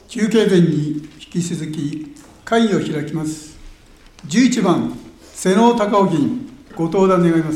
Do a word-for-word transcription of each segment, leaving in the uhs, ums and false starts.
休憩前に引き続き会議を開きます。じゅういちばん、瀬能隆夫議員、ご登壇願います。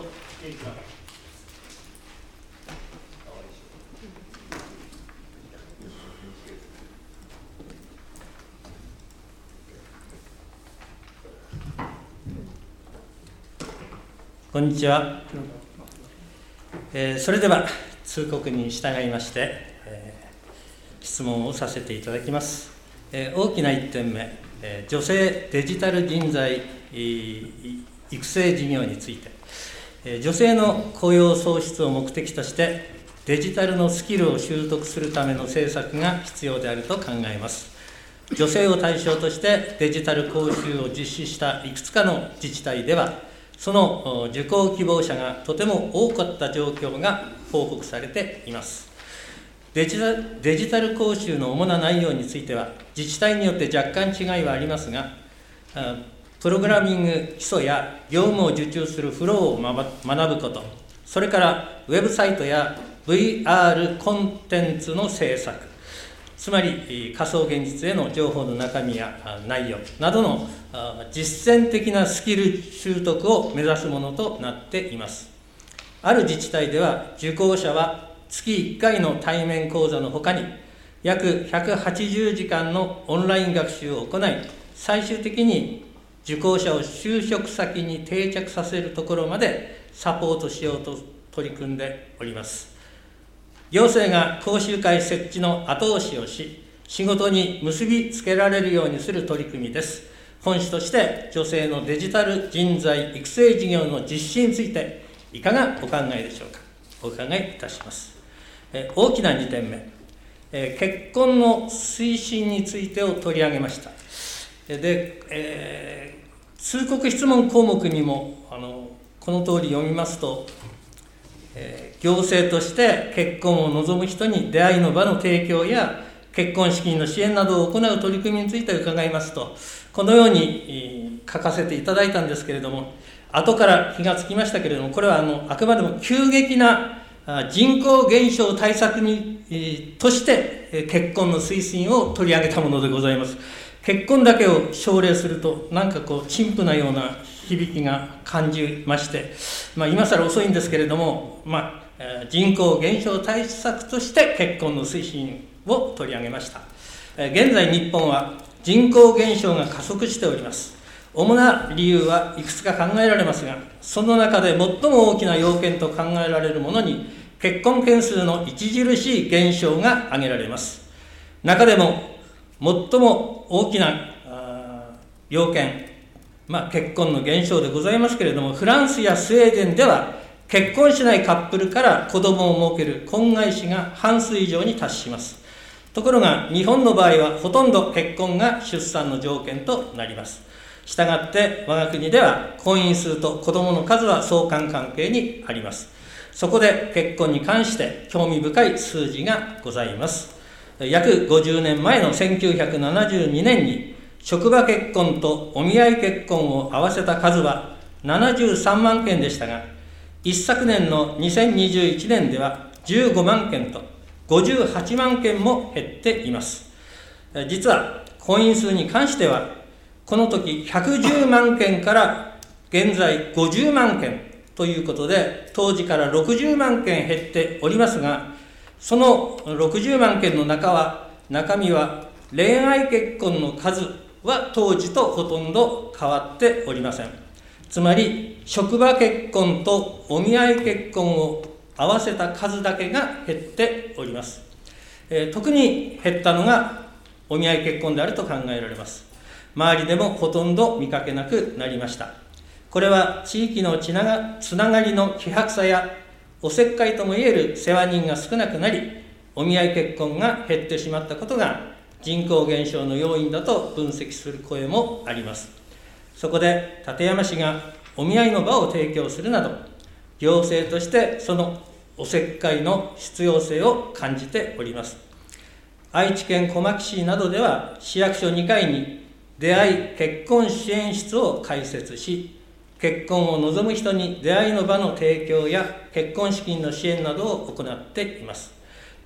こんにちは。えー、それでは通告に従いまして、えー、質問をさせていただきます。えー、大きないってんめ、えー、女性デジタル人材育成事業について、えー、女性の雇用創出を目的としてデジタルのスキルを習得するための政策が必要であると考えます。女性を対象としてデジタル講習を実施したいくつかの自治体では、その受講希望者がとても多かった状況が報告されています。デジタル、デジタル講習の主な内容については、自治体によって若干違いはありますが、プログラミング基礎や業務を受注するフローを学ぶこと、それからウェブサイトや ブイアール コンテンツの制作、つまり仮想現実への情報の中身や内容などの実践的なスキル習得を目指すものとなっています。ある自治体では受講者は月いっかいの対面講座のほかに約ひゃくはちじゅうじかんのオンライン学習を行い、最終的に受講者を就職先に定着させるところまでサポートしようと取り組んでおります。行政が講習会設置の後押しをし、仕事に結びつけられるようにする取り組みです。本市として女性のデジタル人材育成事業の実施についていかがお考えでしょうか。お伺いいたします。え大きなにてんめ、え結婚の推進についてを取り上げました。で、えー、通告質問項目にもあのこの通り読みますと、えー、行政として結婚を望む人に出会いの場の提供や結婚資金の支援などを行う取り組みについて伺いますと、このように書かせていただいたんですけれども、後から気がつきましたけれども、これはあのあくまでも急激な人口減少対策にとして結婚の推進を取り上げたものでございます。結婚だけを奨励すると、なんかこう陳腐なような響きが感じまして、まあ、今更遅いんですけれども、まあ、人口減少対策として結婚の推進を取り上げました。現在日本は人口減少が加速しております。主な理由はいくつか考えられますが、その中で最も大きな要件と考えられるものに、結婚件数の著しい減少が挙げられます。中でも最も大きな要件、まあ、結婚の減少でございますけれども、フランスやスウェーデンでは結婚しないカップルから子供を設ける婚外子が半数以上に達します。ところが日本の場合はほとんど結婚が出産の条件となります。したがって我が国では婚姻数と子供の数は相関関係にあります。そこで結婚に関して興味深い数字がございます。約ごじゅうねんまえのせんきゅうひゃくななじゅうにねんに職場結婚とお見合い結婚を合わせた数はななじゅうさんまんけんでしたが、一昨年のにせんにじゅういちねんではじゅうごまんけんとごじゅうはちまんけんも減っています。実は婚姻数に関してはこの時ひゃくじゅうまんけんから現在ごじゅうまんけんということで、当時からろくじゅうまんけん減っておりますが、そのろくじゅうまんけんの中は中身は恋愛結婚の数は当時とほとんど変わっておりません。つまり職場結婚とお見合い結婚を合わせた数だけが減っております。えー、特に減ったのがお見合い結婚であると考えられます。周りでもほとんど見かけなくなりました。これは地域のつなが、つながりの希薄さやおせっかいともいえる世話人が少なくなり、お見合い結婚が減ってしまったことが人口減少の要因だと分析する声もあります。そこで館山市がお見合いの場を提供するなど、行政としてそのおせっかいの必要性を感じております。愛知県小牧市などでは市役所にかいに出会い結婚支援室を開設し、結婚を望む人に出会いの場の提供や結婚資金の支援などを行っています。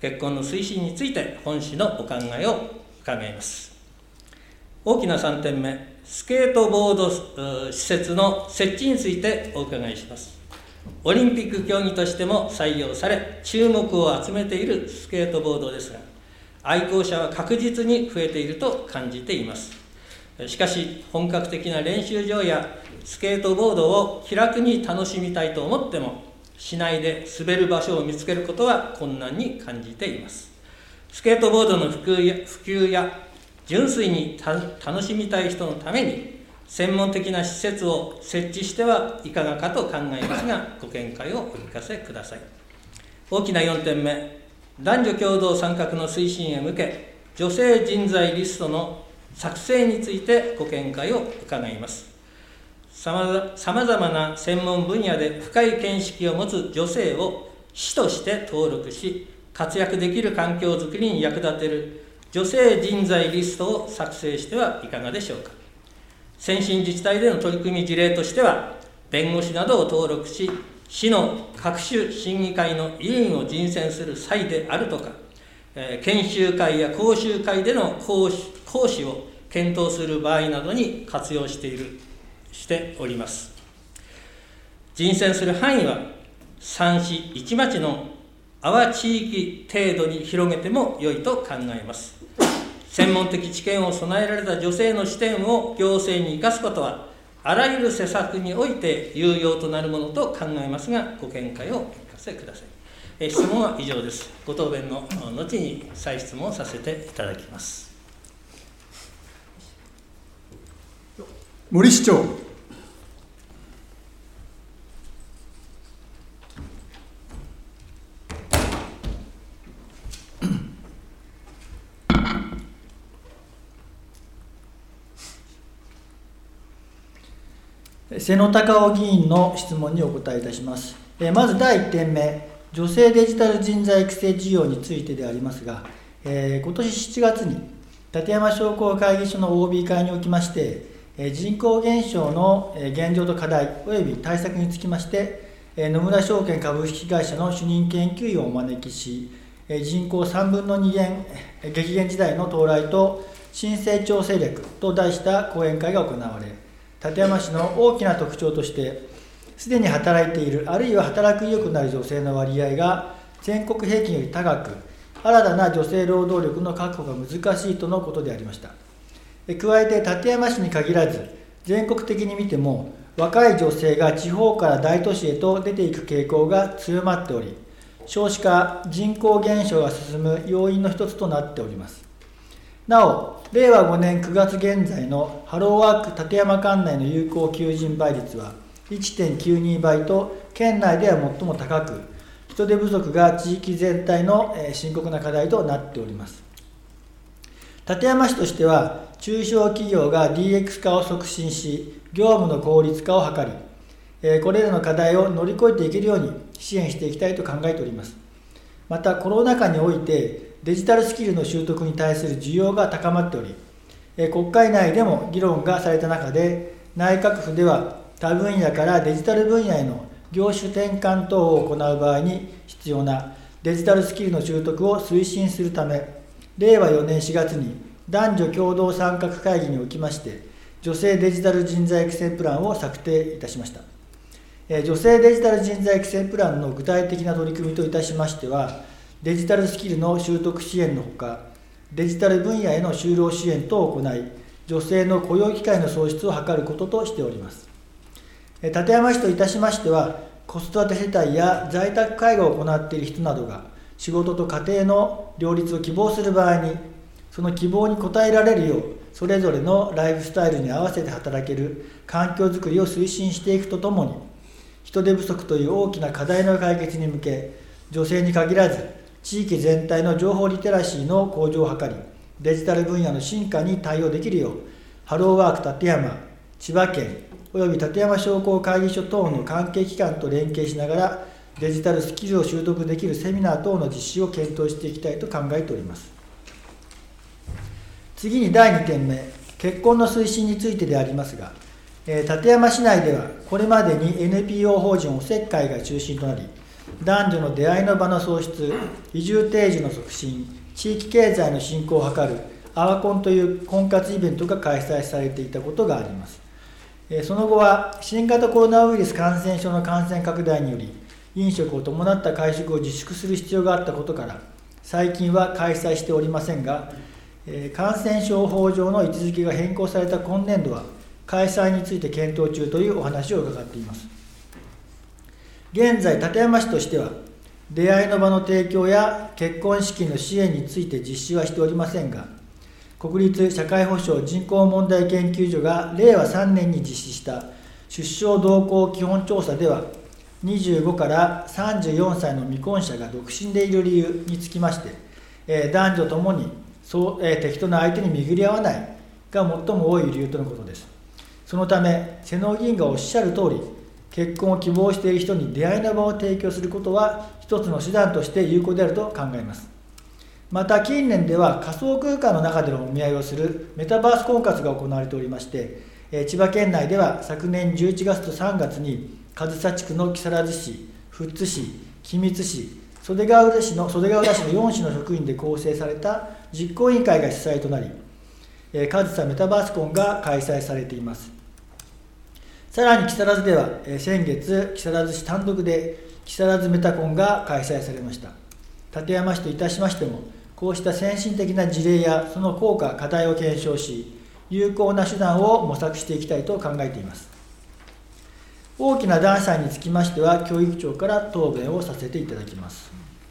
結婚の推進について本市のお考えを伺います。大きなさんてんめ、スケートボード施設の設置についてお伺いします。オリンピック競技としても採用され、注目を集めているスケートボードですが、愛好者は確実に増えていると感じています。しかし、本格的な練習場やスケートボードを気楽に楽しみたいと思っても、市内で滑る場所を見つけることは困難に感じています。スケートボードの普及や、普及や純粋に楽しみたい人のために、専門的な施設を設置してはいかがかと考えますが、ご見解をお聞かせください。大きなよんてんめ、男女共同参画の推進へ向け、女性人材リストの作成についてご見解を伺います。さまざまな専門分野で深い見識を持つ女性を師として登録し、活躍できる環境づくりに役立てる女性人材リストを作成してはいかがでしょうか。先進自治体での取り組み事例としては、弁護士などを登録し、市の各種審議会の委員を人選する際であるとか、えー、研修会や講習会での講師、講師を検討する場合などに活用している、しております。人選する範囲は、さん市いち町の阿波地域程度に広げても良いと考えます。専門的知見を備えられた女性の視点を行政に生かすことは、あらゆる施策において有用となるものと考えますが、ご見解をお聞かせください。え質問は以上です。ご答弁の後に再質問させていただきます。 森市長。 瀬野孝夫議員の質問にお答えいたします。まずだいいってんめ、女性デジタル人材育成事業についてでありますが、えー、今年しちがつに館山商工会議所の オービー 会におきまして、人口減少の現状と課題および対策につきまして、野村証券株式会社の主任研究員をお招きし、人口さんぶんのに減、激減時代の到来と新成長戦略と題した講演会が行われ、館山市の大きな特徴として、すでに働いている、あるいは働く意欲のある女性の割合が全国平均より高く、新たな女性労働力の確保が難しいとのことでありました。加えて館山市に限らず、全国的に見ても、若い女性が地方から大都市へと出ていく傾向が強まっており、少子化、人口減少が進む要因の一つとなっております。なお、れいわごねんくがつ現在のハローワーク館山管内の有効求人倍率は いってんきゅうに 倍と県内では最も高く、人手不足が地域全体の深刻な課題となっております。館山市としては、中小企業が ディーエックス 化を促進し、業務の効率化を図り、これらの課題を乗り越えていけるように支援していきたいと考えております。また、コロナ禍において、デジタルスキルの習得に対する需要が高まっており、国会内でも議論がされた中で、内閣府では他分野からデジタル分野への業種転換等を行う場合に必要なデジタルスキルの習得を推進するため、れいわよねんしがつに男女共同参画会議におきまして、女性デジタル人材育成プランを策定いたしました。女性デジタル人材育成プランの具体的な取り組みといたしましては、デジタルスキルの習得支援のほか、デジタル分野への就労支援等を行い、女性の雇用機会の創出を図ることとしております。館山市といたしましては、子育て世帯や在宅介護を行っている人などが、仕事と家庭の両立を希望する場合に、その希望に応えられるよう、それぞれのライフスタイルに合わせて働ける環境づくりを推進していくとともに、人手不足という大きな課題の解決に向け、女性に限らず、地域全体の情報リテラシーの向上を図り、デジタル分野の進化に対応できるよう、ハローワーク館山、千葉県、および館山商工会議所等の関係機関と連携しながら、デジタルスキルを習得できるセミナー等の実施を検討していきたいと考えております。次にだいにてんめ、結婚の推進についてでありますが、館山市内ではこれまでに エヌピーオー 法人おせっかいが中心となり、 男女の出会いの場の創出、移住定住の促進、地域経済の振興を図るアワコンという婚活イベントが開催されていたことがあります。その後は新型コロナウイルス感染症の感染拡大により、飲食を伴った会食を自粛する必要があったことから、最近は開催しておりませんが、感染症法上の位置づけが変更された今年度は、開催について検討中というお話を伺っています。現在、館山市としては、出会いの場の提供や結婚式の支援について実施はしておりませんが、国立社会保障人口問題研究所がれいわさんねんに実施した出生動向基本調査では、にじゅうごからさんじゅうよんさいの未婚者が独身でいる理由につきまして、えー、男女ともにそう、えー、適当な相手に巡り合わないが最も多い理由とのことです。そのため、瀬能議員がおっしゃる通り、結婚を希望している人に出会いの場を提供することは、一つの手段として有効であると考えます。また、近年では仮想空間の中でのお見合いをするメタバース婚活が行われておりまして、えー、千葉県内では昨年じゅういちがつとさんがつに、上総地区の木更津市、富津市、君津市、袖ヶ浦市の袖ヶ浦市のよんしの職員で構成された実行委員会が主催となり、えー、上総メタバースコンが開催されています。さらに木更津では、えー、先月、木更津市単独で木更津メタコンが開催されました。館山市といたしましても、こうした先進的な事例やその効果、課題を検証し、有効な手段を模索していきたいと考えています。大きな男子につきましては、教育長から答弁をさせていただきます。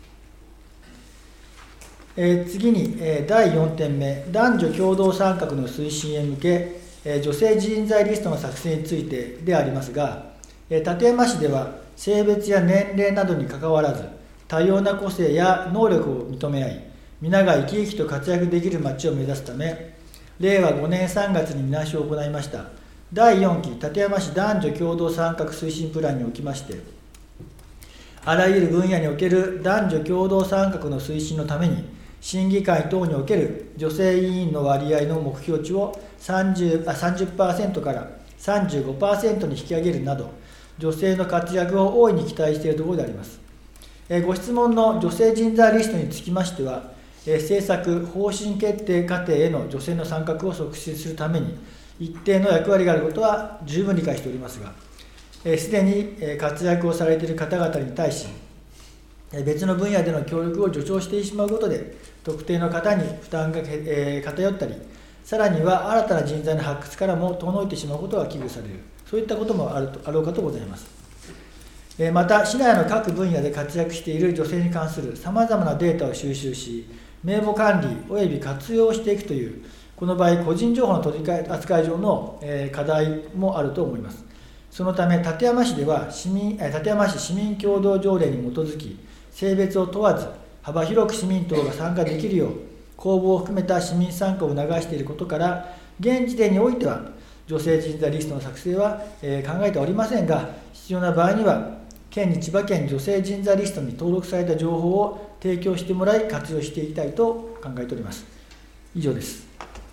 えー、次に、えー、だいよんてんめ、男女共同参画の推進へ向け、えー、女性人材リストの作成についてでありますが、えー、館山市では性別や年齢などにかかわらず、多様な個性や能力を認め合い、皆が生き生きと活躍できる街を目指すため、れいわごねんさんがつに見直しを行いました。だいよんき館山市男女共同参画推進プランにおきまして、あらゆる分野における男女共同参画の推進のために、審議会等における女性委員の割合の目標値を さんじゅう、さんじゅっパーセント からさんじゅうごパーセント に引き上げるなど、女性の活躍を大いに期待しているところであります。ご質問の女性人材リストにつきましては、政策・方針決定過程への女性の参画を促進するために、一定の役割があることは十分理解しておりますが、すでに活躍をされている方々に対し、別の分野での協力を助長してしまうことで、特定の方に負担が偏ったり、さらには新たな人材の発掘からも遠のいてしまうことが危惧される、そういったこともあるとあろうかとございます。また、市内の各分野で活躍している女性に関するさまざまなデータを収集し、名簿管理および活用していくという、この場合、個人情報の取り扱い上の課題もあると思います。そのため、館山市では市民、館山市市民共同条例に基づき、性別を問わず、幅広く市民等が参加できるよう、公募を含めた市民参加を促していることから、現時点においては、女性人材リストの作成は考えておりませんが、必要な場合には、県に千葉県女性人材リストに登録された情報を提供してもらい、活用していきたいと考えております。以上です。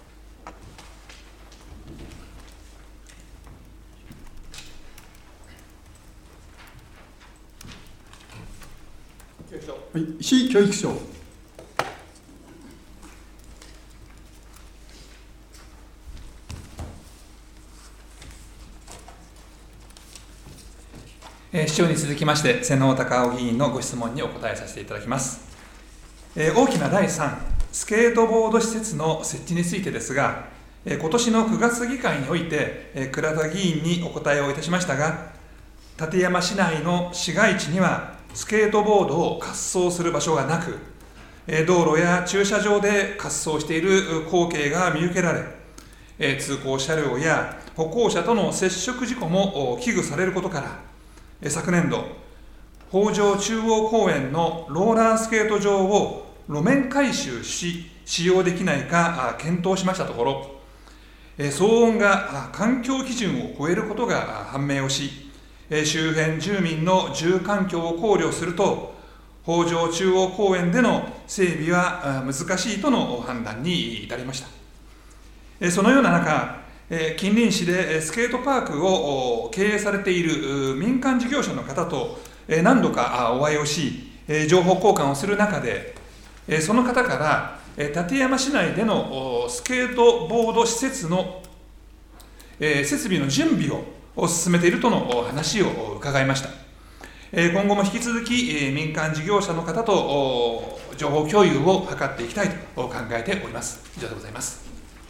はい、市教育長。 市長に続きまして、瀬能貴夫議員のご質問にお答えさせていただきます。大きなだいさん、スケートボード施設の設置についてですが、今年のくがつ議会において、倉田議員にお答えをいたしましたが、館山市内の市街地には、スケートボードを滑走する場所がなく、道路や駐車場で滑走している光景が見受けられ、通行車両や歩行者との接触事故も危惧されることから、昨年度、北条中央公園のローラースケート場を路面改修し、使用できないか検討しましたところ、騒音が環境基準を超えることが判明をし、周辺住民の住環境を考慮すると、北条中央公園での整備は難しいとの判断に至りました。そのような中、近隣市でスケートパークを経営されている民間事業者の方とえ何度かお会いをし、え情報交換をする中で、えその方から、え館山市内でのスケートボード施設の、え設備の準備を進めているとの話を伺いました。今後も引き続き民間事業者の方と情報共有を図っていきたいと考えております。以上でございます。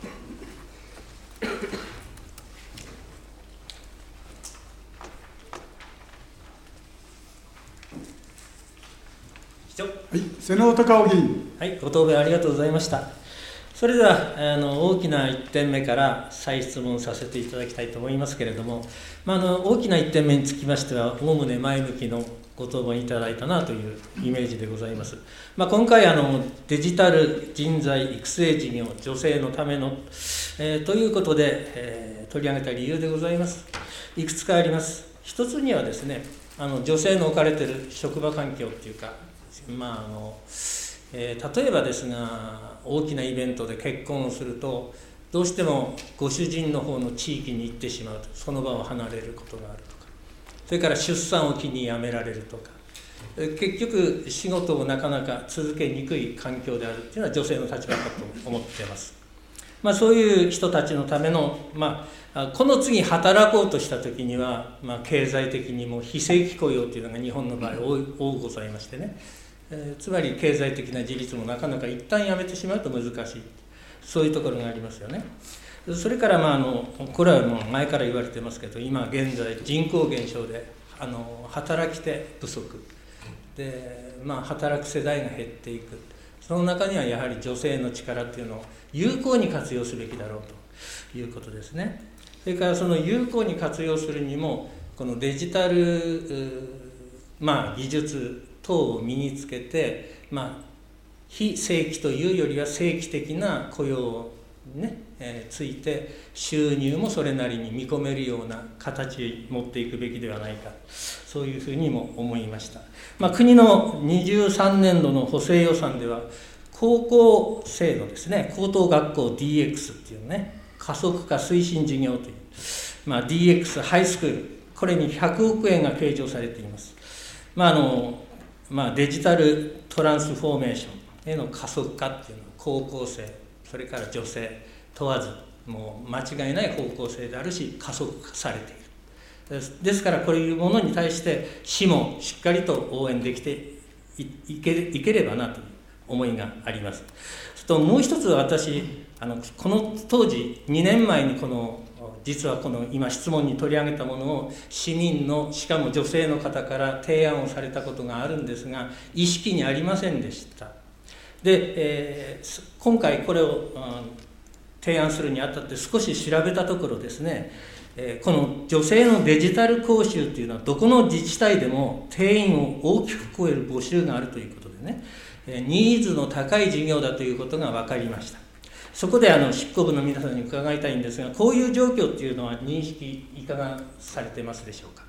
はい、瀬能高尾議員。 はい、ご答弁ありがとうございました。それではあの大きないってんめから再質問させていただきたいと思いますけれども、まあ、あの大きないってんめにつきましては、おおむね前向きのご答弁いただいたなというイメージでございます。まあ、今回あの、デジタル人材育成事業、女性のための、えー、ということで、えー、取り上げた理由でございます。いくつかあります。一つにはですね、あの女性の置かれている職場環境っていうか、まああのえー、例えばですが、大きなイベントで結婚をすると、どうしてもご主人の方の地域に行ってしまうと、その場を離れることがあるとか、それから出産を機に辞められるとか、結局仕事をなかなか続けにくい環境であるというのは女性の立場だと思っています。まあ、そういう人たちのための、まあ、この次働こうとしたときには、まあ、経済的にも非正規雇用というのが日本の場合多い多ございましてね、えー、つまり経済的な自立もなかなか一旦やめてしまうと難しい、そういうところがありますよね。それから、まあ、あのこれはもう前から言われてますけど、今現在人口減少であの働き手不足で、まあ、働く世代が減っていく。その中にはやはり女性の力っていうのを有効に活用すべきだろうということですね。それからその有効に活用するにも、このデジタル、まあ、技術等を身につけて、まあ、非正規というよりは正規的な雇用をね、えー、ついて収入もそれなりに見込めるような形に持っていくべきではないか、そういうふうにも思いました。まあ、国のにじゅうさんねんどの補正予算では、高校生のですね、高等学校 ディーエックス っていうね、加速化推進事業という、まあ、ディーエックス ハイスクール、これにひゃくおくえんが計上されています。まああのまあ、デジタルトランスフォーメーションへの加速化っていうのは、高校生、それから女性問わず、もう間違いない方向性であるし、加速化されている。です、ですから、こういうものに対して市もしっかりと応援できて い, い, けいければなという思いがあります。それともう一つ、私あのこの当時にねんまえにこの実はこの今質問に取り上げたものを市民の、しかも女性の方から提案をされたことがあるんですが、意識にありませんでした。で、えー、今回これを、うん、提案するにあたって少し調べたところですね、えー、この女性のデジタル講習というのはどこの自治体でも定員を大きく超える募集があるということでね、えー、ニーズの高い事業だということが分かりました。そこであの執行部の皆さんに伺いたいんですが、こういう状況っていうのは認識いかがされてますでしょうか。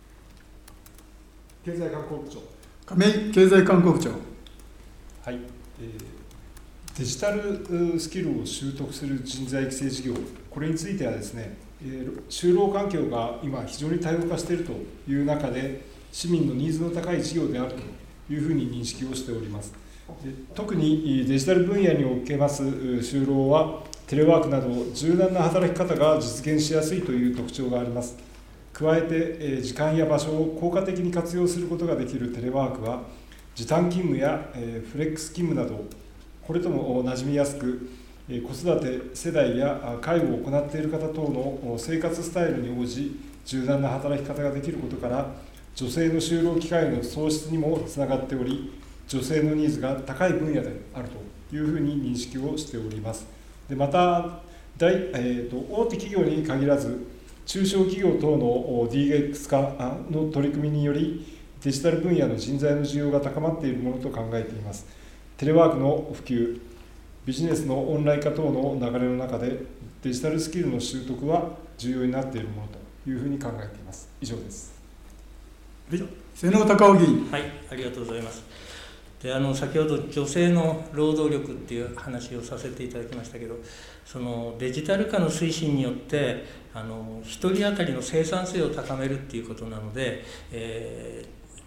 経済観光部長。 亀井経済観光部長。 はい、えー、デジタルスキルを習得する人材育成事業、これについてはですね、えー、就労環境が今非常に多様化しているという中で、市民のニーズの高い事業であるというふうに認識をしております。で、特にデジタル分野におけます就労は、テレワークなど柔軟な働き方が実現しやすいという特徴があります。加えて、時間や場所を効果的に活用することができるテレワークは、時短勤務やフレックス勤務など、これとも馴染みやすく、子育て世代や介護を行っている方等の生活スタイルに応じ、柔軟な働き方ができることから、女性の就労機会の創出にもつながっており、女性のニーズが高い分野であるというふうに認識をしております。でまた大、えーと、大手企業に限らず、中小企業等の ディーエックス 化の取り組みにより、デジタル分野の人材の需要が高まっているものと考えています。テレワークの普及、ビジネスのオンライン化等の流れの中で、デジタルスキルの習得は重要になっているものというふうに考えています。以上です。 はい、瀬能高尾議員。 はい、ありがとうございます。であの先ほど女性の労働力っていう話をさせていただきましたけど、そのデジタル化の推進によってあのひとり当たりの生産性を高めるっていうことなので、えー、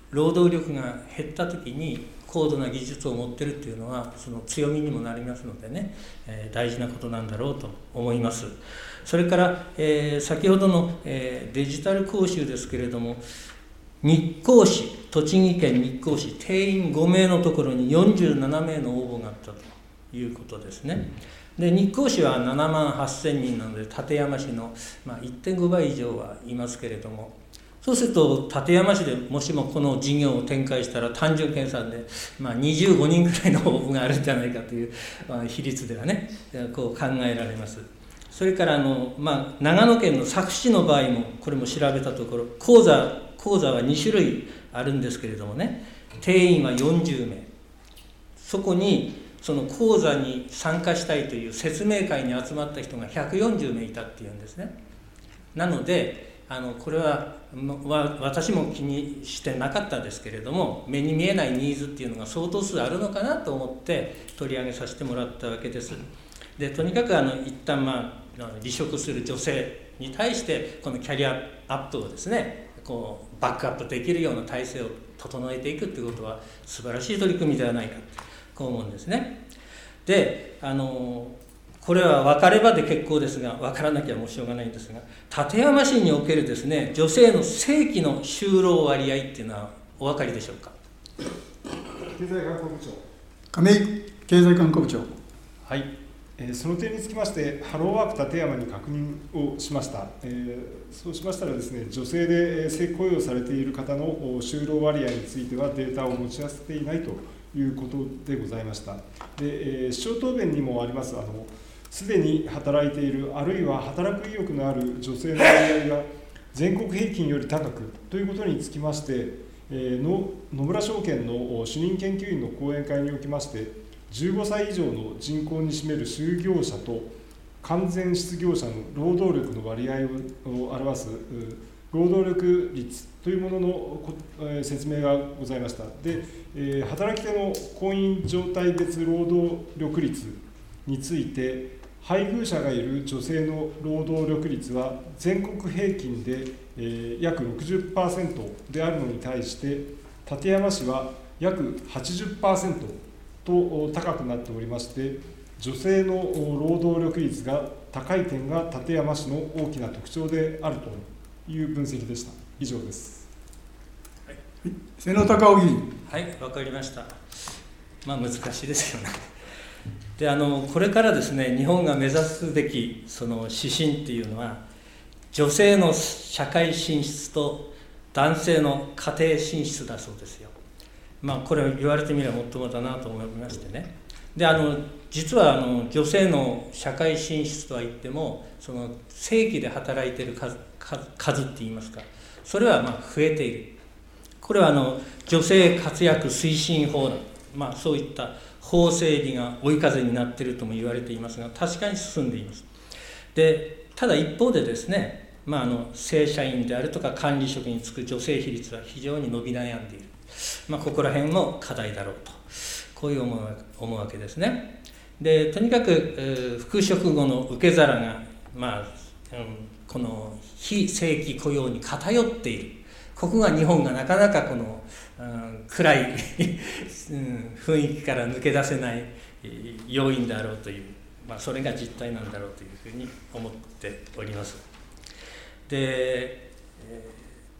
労働力が減った時に高度な技術を持ってるっていうのはその強みにもなりますのでね、えー、大事なことなんだろうと思います。それから、えー、先ほどの、えー、デジタル講習ですけれども、日光市、栃木県日光市、定員ごめいのところによんじゅうななめいの応募があったということですね。で、日光市はななまんはっせんにんなので、館山市の、まあ、いってんごばい以上はいますけれども、そうすると館山市でもしもこの事業を展開したら単純計算で、まあ、にじゅうごにんぐらいの応募があるんじゃないかという、まあ、比率ではねこう考えられます。それからあの、まあ、長野県の佐久市の場合もこれも調べたところ、講座講座はにしゅるいあるんですけれどもね、定員はよんじゅうめい、そこにその講座に参加したいという説明会に集まった人がひゃくよんじゅうめいいたっていうんですね。なのであのこれは私も気にしてなかったですけれども、目に見えないニーズっていうのが相当数あるのかなと思って取り上げさせてもらったわけです。でとにかくあの一旦まあ離職する女性に対してこのキャリアアップをですねこうバックアップできるような体制を整えていくということは素晴らしい取り組みではないかとこう思うんですね。であのこれは分かればで結構ですが、分からなきゃもうしょうがないんですが、館山市におけるですね女性の正規の就労割合っていうのはお分かりでしょうか。 経済観光部長。 亀井経済観光部長。 はい、えー、その点につきましてハローワーク館山に確認をしました。えー、そうしましたらですね、女性で正規雇用されている方の就労割合についてはデータを持ち合わせていないということでございました。で、えー、市長答弁にもありますあのすでに働いているあるいは働く意欲のある女性の割合が全国平均より高くということにつきまして、えー、の野村証券の主任研究員の講演会におきましてじゅうごさい以上の人口に占める就業者と完全失業者の労働力の割合を表す労働力率というものの説明がございました。で、えー、働き手の婚姻状態別労働力率について配偶者がいる女性の労働力率は全国平均で、えー、約 ろくじゅっパーセント であるのに対して館山市は約 はちじゅっパーセント と高くなっておりまして、女性の労働力率が高い点が館山市の大きな特徴であるという分析でした。以上です。 はい、瀬野孝夫議員。 はい、わかりました。まあ難しいですよね。であのこれからですね日本が目指すべきその指針っていうのは女性の社会進出と男性の家庭進出だそうですよ。まあこれ言われてみればもっともだなと思いましてね。であの実はあの女性の社会進出とは言ってもその正規で働いている 数, 数って言いますか、それはまあ増えている。これはあの女性活躍推進法、まあ、そういった法整備が追い風になっているとも言われていますが、確かに進んでいます。でただ一方でですね、まあ、あの正社員であるとか管理職に就く女性比率は非常に伸び悩んでいる、まあ、ここら辺も課題だろうとこういう思う、思うわけですね。でとにかく、えー、復職後の受け皿が、まあうん、この非正規雇用に偏っている。ここが日本がなかなかこの、うん、暗い、うん、雰囲気から抜け出せない要因であろうという、まあ、それが実態なんだろうというふうに思っております。で、え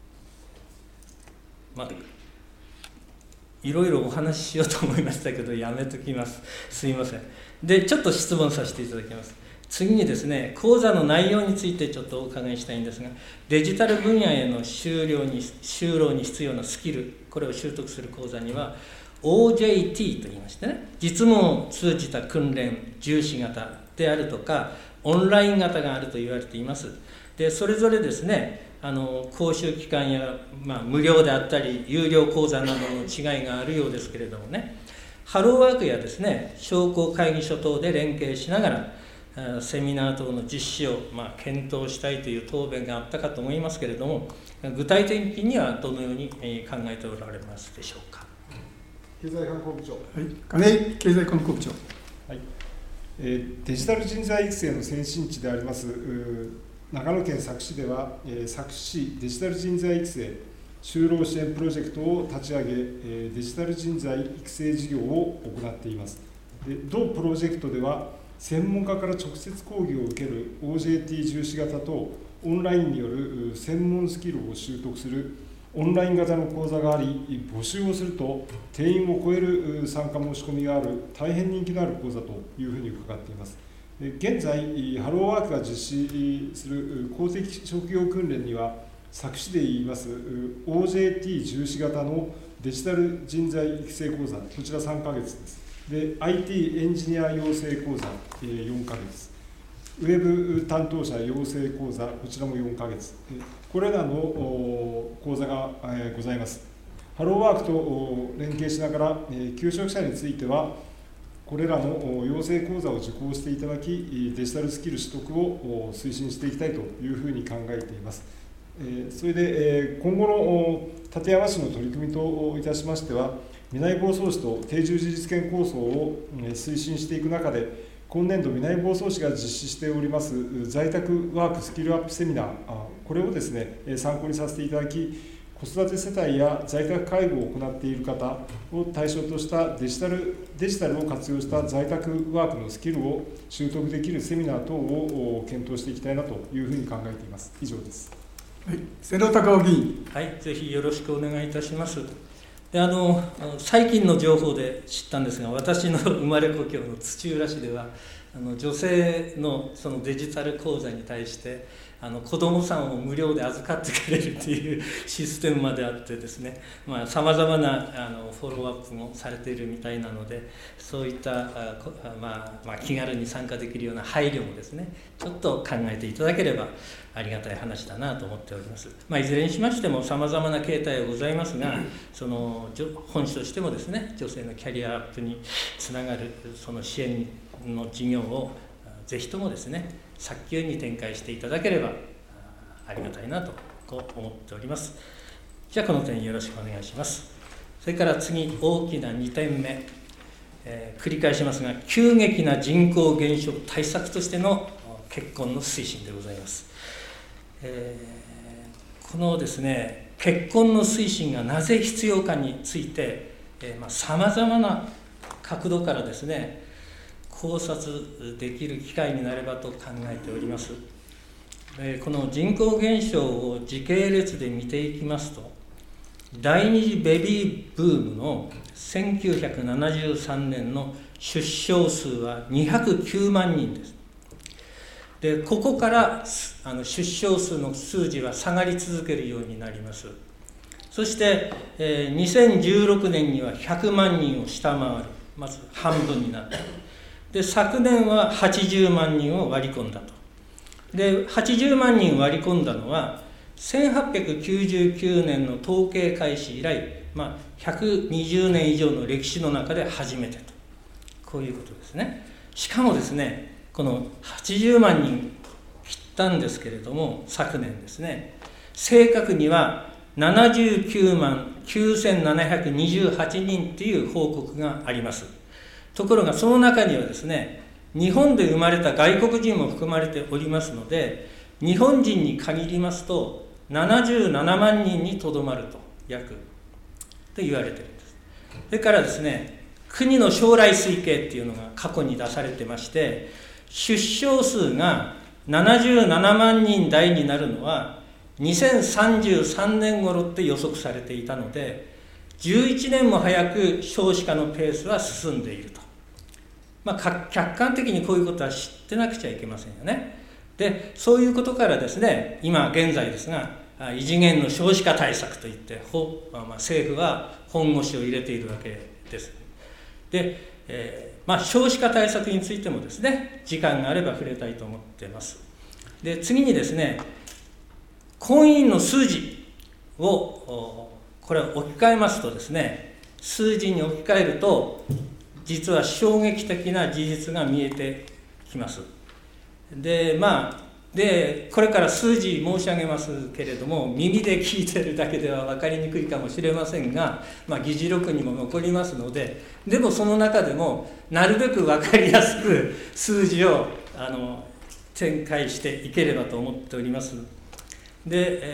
ー、まあいろいろお話ししようと思いましたけどやめときます。すいません。でちょっと質問させていただきます。次にですね、講座の内容についてちょっとお伺いしたいんですが、デジタル分野への就労に、就労に必要なスキル、これを習得する講座には オージェイティー といいましてね、実務を通じた訓練重視型であるとかオンライン型があると言われています。でそれぞれですね、あの講習期間や、まあ、無料であったり有料講座などの違いがあるようですけれどもね、ハローワークやですね商工会議所等で連携しながらセミナー等の実施を、まあ、検討したいという答弁があったかと思いますけれども、具体的にはどのように考えておられますでしょうか。 経済観光部長。 はい、金井経済観光部長。 はい、えー、デジタル人材育成の先進地であります長野県佐久市では、えー、佐久市デジタル人材育成就労支援プロジェクトを立ち上げ、デジタル人材育成事業を行っています。で同プロジェクトでは、専門家から直接講義を受ける オージェーティー 重視型と、オンラインによる専門スキルを習得するオンライン型の講座があり、募集をすると定員を超える参加申し込みがある大変人気のある講座というふうに伺っています。現在、ハローワークが実施する公的職業訓練には、佐久市で言います オージェーティー 重視型のデジタル人材育成講座、こちらさんかげつです。で、アイティー エンジニア養成講座よんかげつ、ウェブ担当者養成講座、こちらもよんかげつ、これらの講座がございます。ハローワークと連携しながら、求職者については、これらの養成講座を受講していただき、デジタルスキル取得を推進していきたいというふうに考えています。それで、今後の館山市の取り組みといたしましては、未来房総市と定住自治権構想を推進していく中で、今年度、未来房総市が実施しております在宅ワークスキルアップセミナー、これをですね、参考にさせていただき、子育て世帯や在宅介護を行っている方を対象としたデジタル、デジタルを活用した在宅ワークのスキルを習得できるセミナー等を検討していきたいなというふうに考えています。以上です。 はい、瀬野隆夫議員。 はい、ぜひよろしくお願いいたします。であの最近の情報で知ったんですが、私の生まれ故郷の土浦市では、あの女性のそのデジタル講座に対してあの子どもさんを無料で預かってくれるというシステムまであってですね、さまざまなあのフォローアップもされているみたいなので、そういったあ、まあまあ、気軽に参加できるような配慮もですね、ちょっと考えていただければありがたい話だなと思っております。まあ、いずれにしましてもさまざまな形態はございますが、その本市としてもですね、女性のキャリアアップにつながるその支援の事業をぜひともですね、早急に展開していただければありがたいなとこう思っております。じゃあこの点よろしくお願いします。それから次、大きなにてんめ、えー、繰り返しますが、急激な人口減少対策としての結婚の推進でございます。えー、このですね、結婚の推進がなぜ必要かについて、えーまあ、様々な角度からですね、考察できる機会になればと考えております。この人口減少を時系列で見ていきますと、第二次ベビーブームのせんきゅうひゃくななじゅうさんねんの出生数はにひゃくきゅうまんにんです。で、ここからあの出生数の数字は下がり続けるようになります。そして、えー、にせんじゅうろくねんにはひゃくまんにんを下回る、まず半分になった。で、昨年ははちじゅうまんにんを割り込んだと。で、はちじゅうまんにん割り込んだのは、せんはっぴゃくきゅうじゅうきゅうねんの統計開始以来、まあ、ひゃくにじゅうねん以上の歴史の中で初めてと。こういうことですね。しかもですね、このはちじゅうまんにん切ったんですけれども、昨年ですね、正確にはななじゅうきゅうまんきゅうせんななひゃくにじゅうはちにんという報告があります。ところがその中にはですね、日本で生まれた外国人も含まれておりますので、日本人に限りますとななじゅうななまんにんにとどまると、約と言われているんです。それからですね、国の将来推計っていうのが過去に出されてまして、出生数がななじゅうななまんにん台になるのはにせんさんじゅうさんねん頃って予測されていたので、じゅういちねんも早く少子化のペースは進んでいると。まあ、客観的にこういうことは知ってなくちゃいけませんよね。で、そういうことからですね、今現在ですが、異次元の少子化対策といって、まあ、政府は本腰を入れているわけです。で、えーまあ、少子化対策についてもですね、時間があれば触れたいと思っています。で、次にですね、婚姻の数字をこれを置き換えますとですね、数字に置き換えると、実は衝撃的な事実が見えてきます。で、まあ、で、これから数字申し上げますけれども、耳で聞いてるだけでは分かりにくいかもしれませんが、まあ、議事録にも残りますので、でもその中でも、なるべく分かりやすく数字をあの展開していければと思っております。で、えー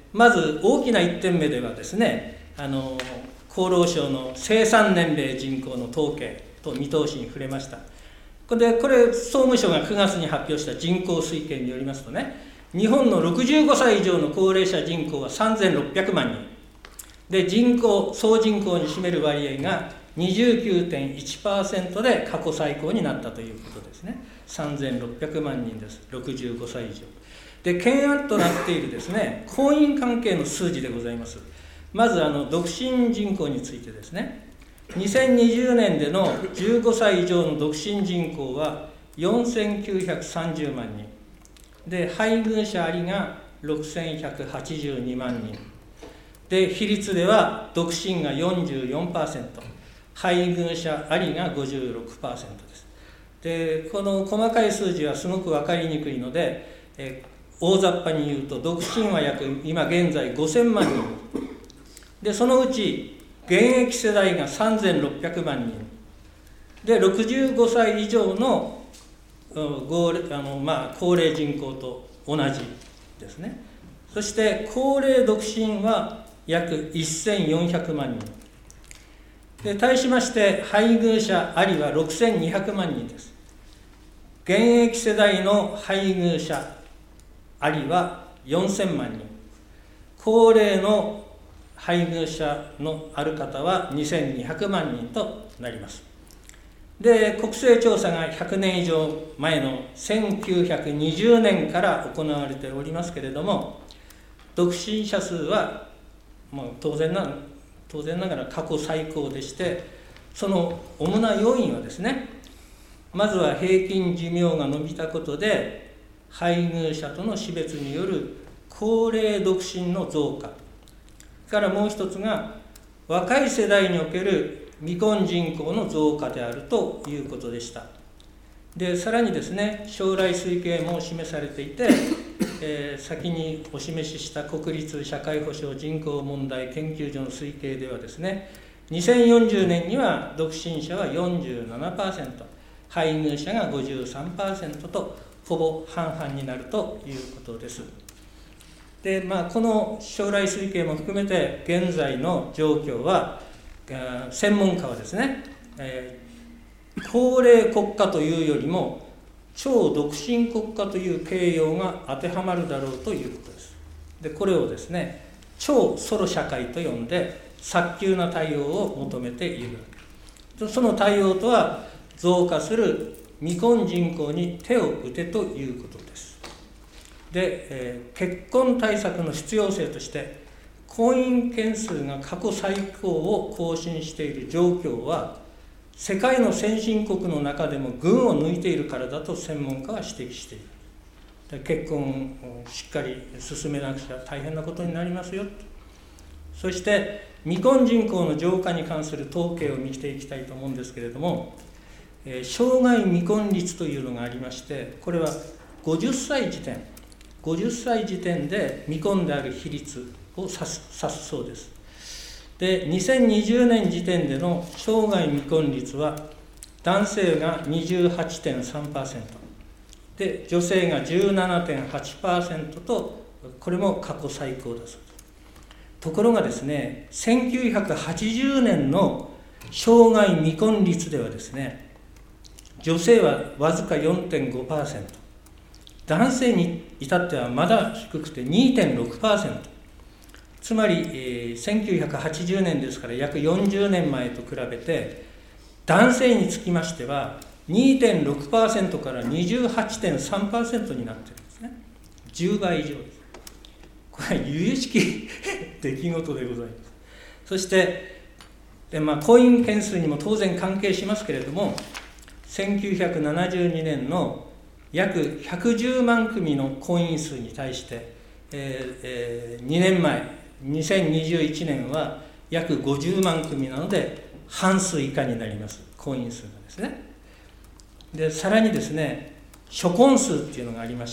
まず大きないってんめではですね、あの厚労省の生産年齢人口の統計と見通しに触れました。これでこれ総務省がくがつに発表した人口推計によりますとね、日本のろくじゅうごさい以上の高齢者人口はさんぜんろっぴゃくまんにんで、人口総人口に占める割合が にじゅうきゅうてんいちパーセント で過去最高になったということですね。さんぜんろっぴゃくまんにんです。ろくじゅうごさい以上で、懸案となっているですね、婚姻関係の数字でございます。まずあの独身人口についてですね、にせんにじゅうねんでのじゅうごさい以上の独身人口はよんせんきゅうひゃくさんじゅうまんにんで、配偶者ありがろくせんひゃくはちじゅうにまんにんで、比率では独身が よんじゅうよんパーセント、配偶者ありが ごじゅうろくパーセント です。で、この細かい数字はすごく分かりにくいので、え大雑把に言うと、独身は約今現在ごせんまんにんで、そのうち現役世代がさんぜんろっぴゃくまんにんで、ろくじゅうごさい以上の高齢、あのまあ、高齢人口と同じですね。そして高齢独身は約せんよんひゃくまんにんで、対しまして配偶者ありはろくせんにひゃくまんにんです。現役世代の配偶者ありはよんせんまんにん、高齢の配偶者のある方はにせんにひゃくまんにんとなります。で、国勢調査がひゃくねん以上前のせんきゅうひゃくにじゅうねんから行われておりますけれども、独身者数はもう当然な当然ながら過去最高でして、その主な要因はですね、まずは平均寿命が伸びたことで、配偶者との死別による高齢独身の増加から、もう一つが若い世代における未婚人口の増加であるということでした。で、さらにですね、将来推計も示されていて、えー、先にお示しした国立社会保障人口問題研究所の推計ではですね、にせんよんじゅうねんには独身者は よんじゅうななパーセント、配偶者が ごじゅうさんパーセント とほぼ半々になるということです。で、まあ、この将来推計も含めて現在の状況は、専門家はですね、えー、高齢国家というよりも超独身国家という形容が当てはまるだろうということです。で、これをですね、超ソロ社会と呼んで早急な対応を求めている。その対応とは、増加する未婚人口に手を打てということです。で、えー、結婚対策の必要性として、婚姻件数が過去最高を更新している状況は、世界の先進国の中でも群を抜いているからだと専門家は指摘している。で、結婚をしっかり進めなくちゃ大変なことになりますよと。そして未婚人口の増加に関する統計を見ていきたいと思うんですけれども、えー、生涯未婚率というのがありまして、これはごじゅっさい時点ごじゅっさい時点で未婚である比率を指す、指すそうです。で、にせんにじゅうねん時点での生涯未婚率は、男性が にじゅうはちてんさんパーセント で、女性が じゅうななてんはちパーセント と、これも過去最高だそうです。ところがですね、せんきゅうひゃくはちじゅうねんの生涯未婚率ではですね、女性はわずか よんてんごパーセント、男性に至ってはまだ低くて にてんろくパーセント、つまり、えー、せんきゅうひゃくはちじゅうねんですから約よんじゅうねんまえと比べて、男性につきましては にてんろくパーセント から にじゅうはちてんさんパーセント になっているんですね。じゅうばい以上です。これは由々しき出来事でございます。そしてで、まあ、婚姻件数にも当然関係しますけれども、せんきゅうひゃくななじゅうにねんの約ひゃくじゅうまんくみの婚姻数に対して、えーえー、にねんまえにせんにじゅういちねんは約ごじゅうまんくみなので、半数以下になります、婚姻数がですね。で、さらにですね、初婚数っていうのがありまして、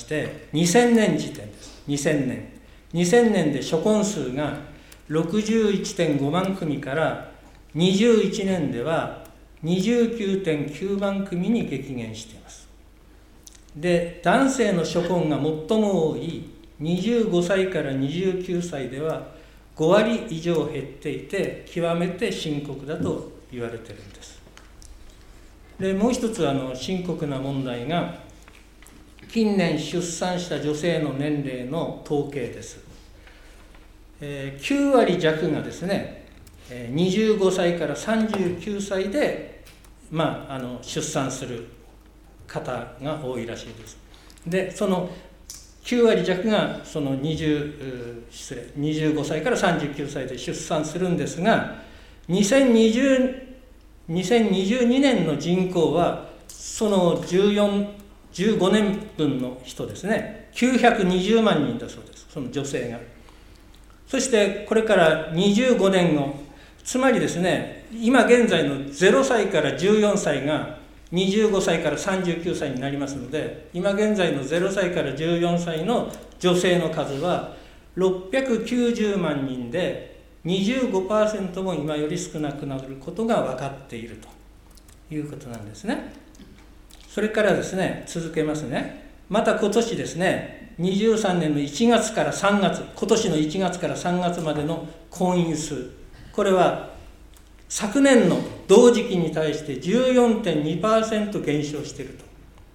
にせんねん時点です。にせんねんにせんねんで初婚数が ろくじゅういってんごまんくみから、にじゅういちねんでは にじゅうきゅうてんきゅうまんくみに激減しています。で、男性の初婚が最も多いにじゅうごさいからにじゅうきゅうさいではごわり以上減っていて、極めて深刻だと言われているんです。でもう一つあの深刻な問題が、近年出産した女性の年齢の統計です。えー、きゅうわりじゃくがですね、にじゅうごさいからさんじゅうきゅうさいで、まあ、あの出産する方が多いらしいです。で、そのきゅうわりじゃくがその20失礼にじゅうごさいからさんじゅうきゅうさいで出産するんですが、にせんにじゅうにねんの人口はそのじゅうよん、じゅうごねんぶんの人ですね、きゅうひゃくにじゅうまんにんだそうです、その女性が。そしてこれからにじゅうごねんご、つまりですね、今現在のゼロさいからじゅうよんさいがにじゅうごさいからさんじゅうきゅうさいになりますので、今現在のゼロさいからじゅうよんさいの女性の数はろっぴゃくきゅうじゅうまんにんで、にじゅうごパーセント も今より少なくなることが分かっているということなんですね。それからですね、続けますね。また今年ですね、にじゅうさんねんのいちがつからさんがつ、今年のいちがつからさんがつまでの婚姻数、これは昨年の同時期に対して じゅうよんてんにパーセント 減少していると。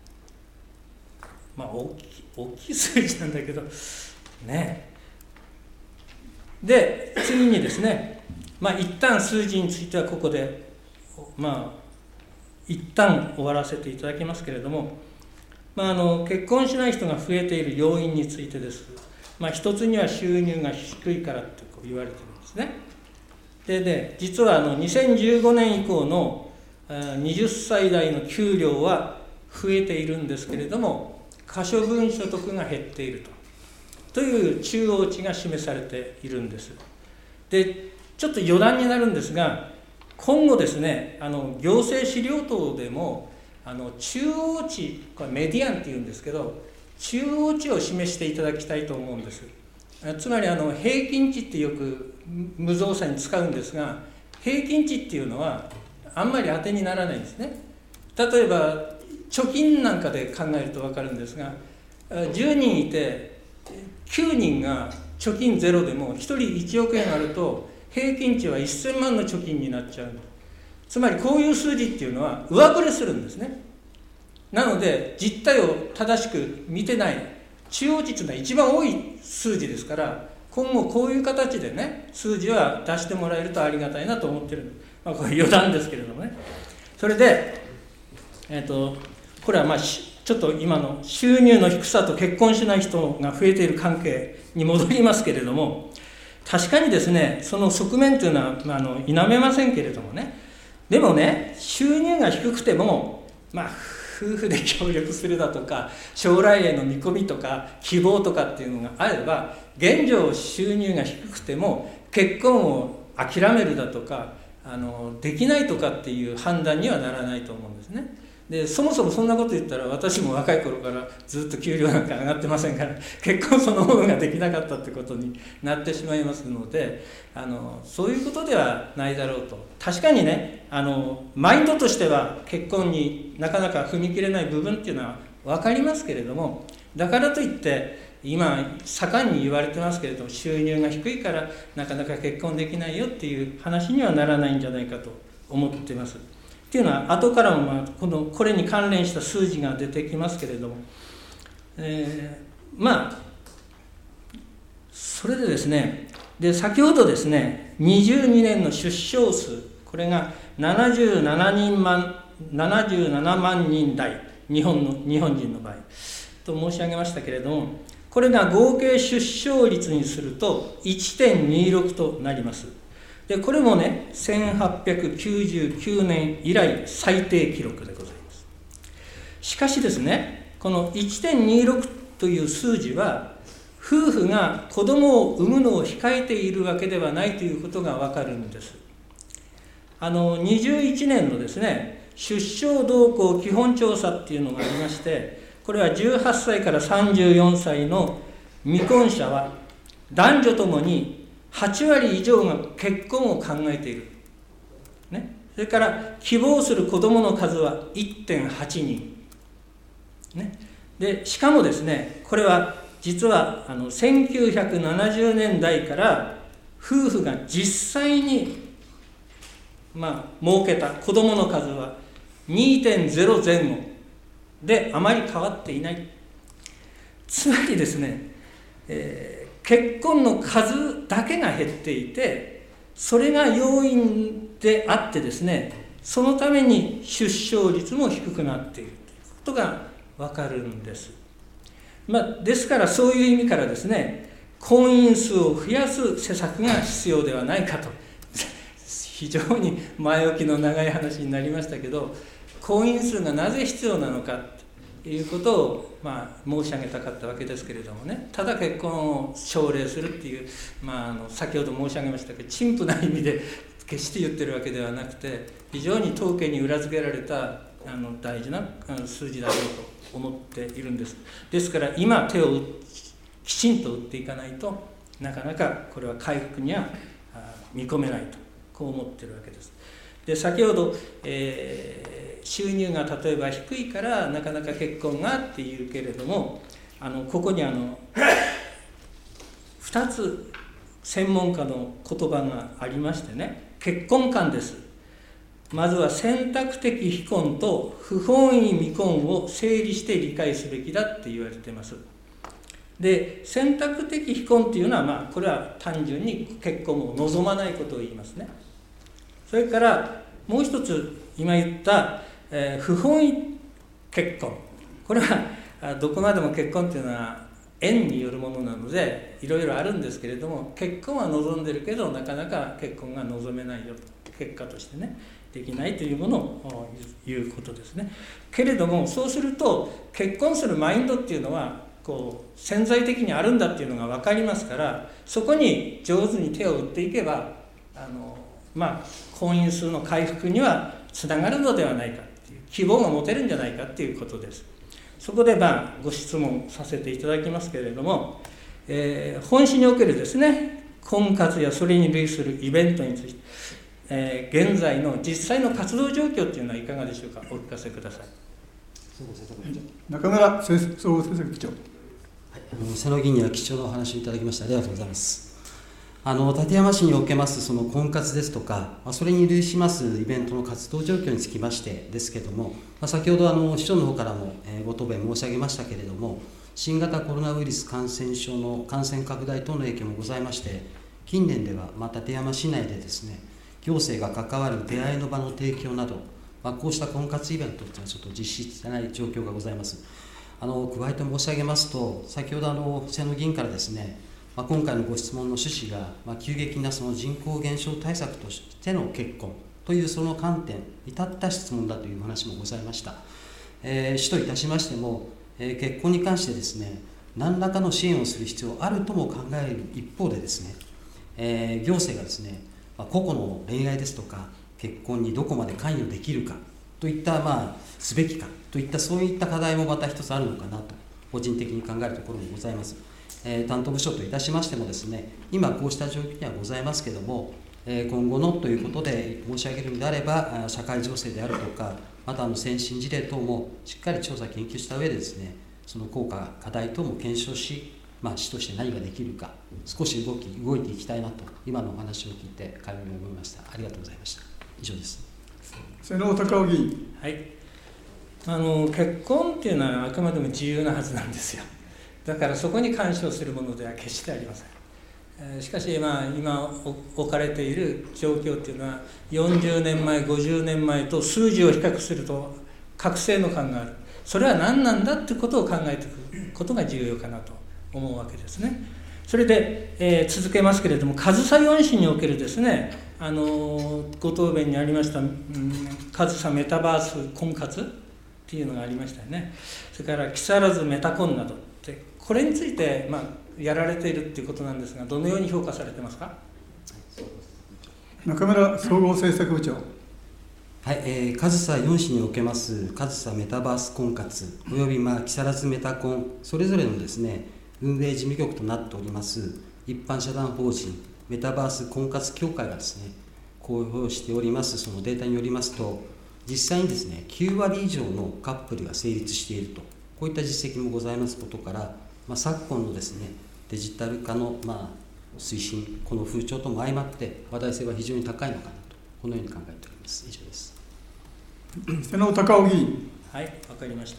まあ大きい、大きい数字なんだけどね。で、次にですね、まあ一旦数字についてはここでまあ一旦終わらせていただきますけれども、まあ、あの結婚しない人が増えている要因についてです。まあ、一つには収入が低いからってこう言われているんですね。で、で実はあのにせんじゅうごねん以降のはたち代の給料は増えているんですけれども、可処分所得が減っていると、という中央値が示されているんです。で、ちょっと余談になるんですが、今後ですね、あの行政資料等でもあの中央値、これメディアンっていうんですけど、中央値を示していただきたいと思うんです。つまりあの平均値ってよく無造作に使うんですが、平均値っていうのはあんまり当てにならないんですね。例えば貯金なんかで考えると分かるんですが、じゅうにんいてきゅうにんが貯金ゼロでもひとりいちおくえんあると平均値はせんまんの貯金になっちゃう。つまりこういう数字っていうのは上振れするんですね。なので実態を正しく見てない、中央値というのは一番多い数字ですから、今後こういう形でね、数字は出してもらえるとありがたいなと思ってる。まあこれ余談ですけれどもね。それで、えっと、これはまあちょっと今の収入の低さと結婚しない人が増えている関係に戻りますけれども、確かにですね、その側面というのは、まあ、あの否めませんけれどもね、でもね、収入が低くても、まあ、夫婦で協力するだとか、将来への見込みとか、希望とかっていうのがあれば、現状収入が低くても、結婚を諦めるだとか、あのできないとかっていう判断にはならないと思うんですね。で、そもそもそんなこと言ったら、私も若い頃からずっと給料なんか上がってませんから、結婚そのものができなかったってことになってしまいますので、あのそういうことではないだろうと。確かにね、あのマインドとしては結婚になかなか踏み切れない部分っていうのは分かりますけれども、だからといって今盛んに言われてますけれども、収入が低いからなかなか結婚できないよっていう話にはならないんじゃないかと思っています。っていうのは後からもまあこのこれに関連した数字が出てきますけれども、えー、まあそれでですね、で先ほどですね、にじゅうにねんの出生数、これがななじゅうななまんにん台、日本の日本人の場合と申し上げましたけれども、これが合計出生率にすると いってんにろく となります。でこれもね、せんはっぴゃくきゅうじゅうきゅうねん以来最低記録でございます。しかしですね、この いってんにろく という数字は夫婦が子供を産むのを控えているわけではないということが分かるんです。あのにじゅういちねんのですね、出生動向基本調査っていうのがありまして、これはじゅうはっさいからさんじゅうよんさいの未婚者は男女ともにはちわり以上が結婚を考えている、ね、それから希望する子どもの数は いってんはちにん、ね、でしかもですね、これは実はあのせんきゅうひゃくななじゅうねんだいから夫婦が実際に、まあ、設けた子どもの数は にてんゼロ 前後であまり変わっていない。つまりですね、えー、結婚の数だけが減っていて、それが要因であってですね、そのために出生率も低くなっているということが分かるんです。まあ、ですからそういう意味からですね、婚姻数を増やす施策が必要ではないかと非常に前置きの長い話になりましたけど、婚姻数がなぜ必要なのかということを、まあ、申し上げたかったわけですけれどもね、ただ結婚を奨励するっていう、まあ、あの先ほど申し上げましたけど陳腐な意味で決して言ってるわけではなくて、非常に統計に裏付けられたあの大事な数字だろうと思っているんです。ですから今手をきちんと打っていかないとなかなかこれは回復には見込めないと、こう思っているわけです。で先ほど、えー、収入が例えば低いからなかなか結婚がっていうけれども、あのここにあのふたつ専門家の言葉がありましてね、結婚観です。まずは選択的非婚と不本意未婚を整理して理解すべきだって言われています。で選択的非婚っていうのは、まあ、これは単純に結婚を望まないことを言いますね。それからもう一つ今言った、えー、不本意結婚、これはどこまでも結婚っていうのは縁によるものなのでいろいろあるんですけれども、結婚は望んでるけどなかなか結婚が望めないよと、結果としてねできないというものを言うことですね。けれどもそうすると結婚するマインドっていうのはこう潜在的にあるんだっていうのが分かりますから、そこに上手に手を打っていけばあのまあ婚姻数の回復にはつながるのではないかっていう希望が持てるんじゃないかっていうことです。そこでまあご質問させていただきますけれども、えー、本市におけるですね婚活やそれに類するイベントについて、えー、現在の実際の活動状況っていうのはいかがでしょうか。お聞かせください。 中村総合政策部長。 はい、あの瀬野議員には貴重なお話をいただきましてありがとうございます。あの館山市におけますその婚活ですとか、それに類しますイベントの活動状況につきましてですけれども、まあ、先ほどあの市長の方からもご答弁申し上げましたけれども、新型コロナウイルス感染症の感染拡大等の影響もございまして、近年では、まあ、館山市内でですね、行政が関わる出会いの場の提供など、まあ、こうした婚活イベントというのはちょっと実施してない状況がございます。あの加えて申し上げますと、先ほどあの瀬野議員からですね、まあ、今回のご質問の趣旨が、まあ、急激なその人口減少対策としての結婚というその観点に立った質問だという話もございました。えー、市といたしましても、えー、結婚に関してですね、何らかの支援をする必要あるとも考える一方でですね、えー、行政がですね、まあ、個々の恋愛ですとか結婚にどこまで関与できるかといった、まあ、すべきかといったそういった課題もまた一つあるのかなと個人的に考えるところもございます。えー、担当部署といたしましてもですね、今こうした状況にはございますけれども、えー、今後のということで申し上げるのであれば、社会情勢であるとか、またあの先進事例等もしっかり調査研究した上でですね、その効果課題等も検証し、まあ、市として何ができるか少し動き動いていきたいなと今のお話を聞いて会話に思いました。ありがとうございました。以上です。 瀬能高尾議員。 はい、あの結婚っていうのはあくまでも自由なはずなんですよ。だからそこに干渉するものでは決してありません。えー、しかし、まあ、今置かれている状況っていうのはよんじゅうねんまえごじゅうねんまえと数字を比較すると覚醒の感がある。それは何なんだってことを考えていくことが重要かなと思うわけですね。それで、えー、続けますけれども、上総四市におけるですね、あのご答弁にありました、うん、上総メタバース婚活っていうのがありましたよね。それから木更津メタコンなどって、これについて、まあ、やられているっていうことなんですが、どのように評価されてますか。 中村総合政策部長。 はい、えー、上総四市におけます上総メタバース婚活および、まあ、木更津メタコンそれぞれのですね運営事務局となっております一般社団法人メタバース婚活協会がですね公表しておりますそのデータによりますと、実際にですねきゅうわり以上のカップルが成立していると、こういった実績もございますことから、 まあ、昨今のですねデジタル化のまあ推進、この風潮とも相まって話題性は非常に高いのかなと、このように考えております。以上です。 瀬野孝夫議員。 はい、わかりました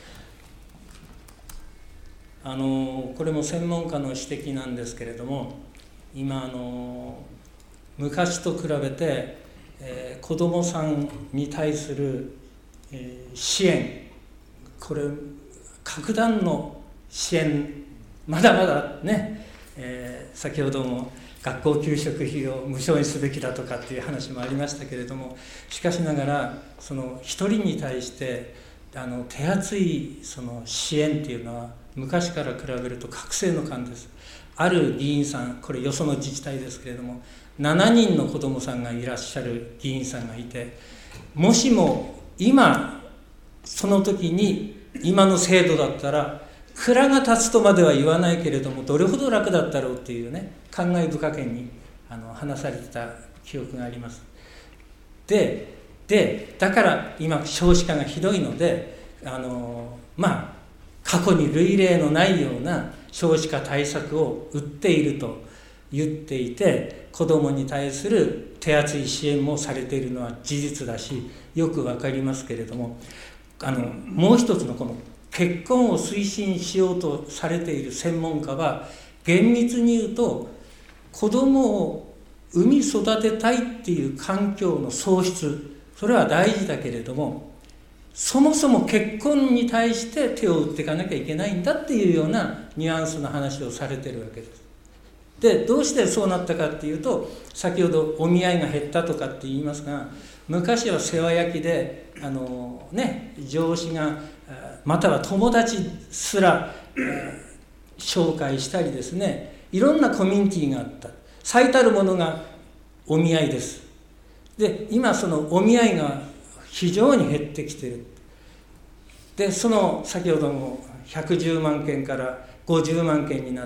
。あのこれも専門家の指摘なんですけれども、今あの昔と比べて、えー、子どもさんに対する、えー、支援、これ格段の支援、まだまだね、えー、先ほども学校給食費を無償にすべきだとかっていう話もありましたけれども、しかしながらその一人に対してあの手厚いその支援っていうのは昔から比べると覚醒の感です。ある議員さん、これよその自治体ですけれども、しちにんの子どもさんがいらっしゃる議員さんがいて、もしも今その時に今の制度だったら蔵が立つとまでは言わないけれども、どれほど楽だったろうっていうね、感慨深げにあの話されてた記憶があります。で、でだから今少子化がひどいので、あのまあ過去に類例のないような少子化対策を打っていると言っていて、子どもに対する手厚い支援もされているのは事実だし、よくわかりますけれども、あのもう一つのこの結婚を推進しようとされている専門家は、厳密に言うと子どもを産み育てたいっていう環境の創出、それは大事だけれども、そもそも結婚に対して手を打っていかなきゃいけないんだっていうようなニュアンスの話をされてるわけです。で、どうしてそうなったかっていうと、先ほどお見合いが減ったとかって言いますが、昔は世話焼きであの、ね、上司がまたは友達すら紹介したりですね、いろんなコミュニティがあった。最たるものがお見合いです。で、今そのお見合いが非常に減ってきている。で、その先ほどもひゃくじゅうまんけんからごじゅうまんけんになって、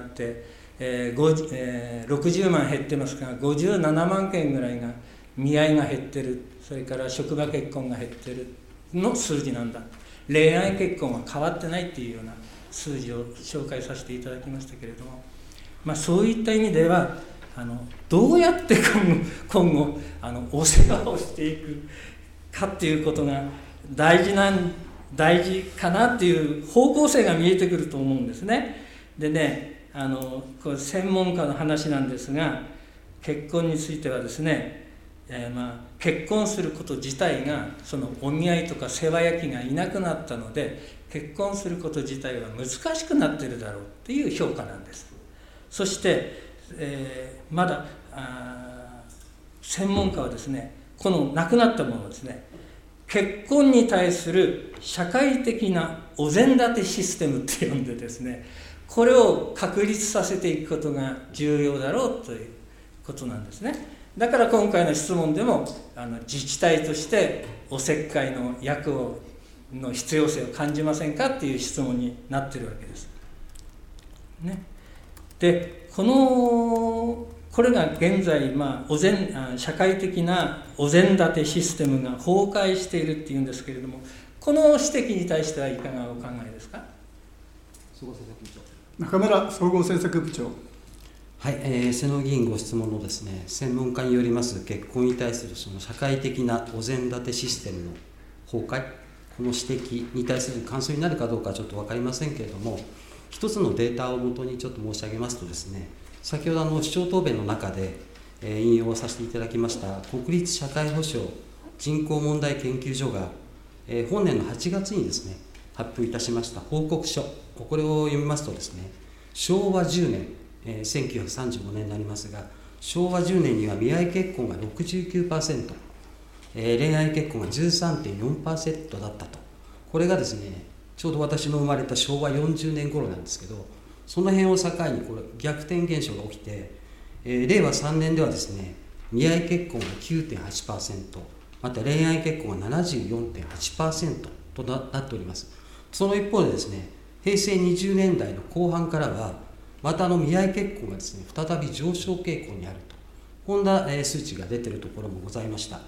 えーえー、ろくじゅうまん減ってますが、ごじゅうななまんけんぐらいが見合いが減ってる、それから職場結婚が減ってるの数字なんだ。恋愛結婚は変わってないっていうような数字を紹介させていただきましたけれども、まあ、そういった意味ではあのどうやって今後、今後あのお世話をしていくかっていうことが大事なん大事かなっていう方向性が見えてくると思うんですね。でね、あのこれ専門家の話なんですが、結婚についてはですね、えーまあ、結婚すること自体がそのお見合いとか世話焼きがいなくなったので、結婚すること自体は難しくなっているだろうっていう評価なんです。そして、えー、まだあ専門家はですね、このなくなったものをですね、結婚に対する社会的なお膳立てシステムって呼んでですね、これを確立させていくことが重要だろうということなんですね。だから今回の質問でもあの自治体としておせっかいの役をの必要性を感じませんかっていう質問になっているわけです。ね、でこのこれが現在、まあ、お膳社会的なお膳立てシステムが崩壊しているっていうんですけれども、この指摘に対してはいかがお考えですか。 総合政策部長。 中村総合政策部長。 はい、えー、瀬野議員ご質問のですね、専門家によります結婚に対するその社会的なお膳立てシステムの崩壊、この指摘に対する感想になるかどうかはちょっと分かりませんけれども、一つのデータをもとにちょっと申し上げますとですね、先ほどあの市長答弁の中で、えー、引用させていただきました国立社会保障人口問題研究所が、えー、本年のはちがつにですね発表いたしました報告書、これを読みますとですね、昭和じゅうねん、えー、せんきゅうひゃくさんじゅうごねんになりますが、昭和じゅうねんには見合い結婚が ろくじゅうきゅうパーセント、えー、恋愛結婚が じゅうさんてんよんパーセント だったと。これがですね、ちょうど私の生まれた昭和よんじゅうねん頃なんですけど、その辺を境にこれ逆転現象が起きて、えー、れいわさんねんではですね、見合い結婚が きゅうてんはちパーセント、また恋愛結婚が ななじゅうよんてんはちパーセント と な, なっております。その一方でですね、平成にじゅうねんだいの後半からは、またあの見合い結婚がですね、再び上昇傾向にあると、こんな数値が出ているところもございました。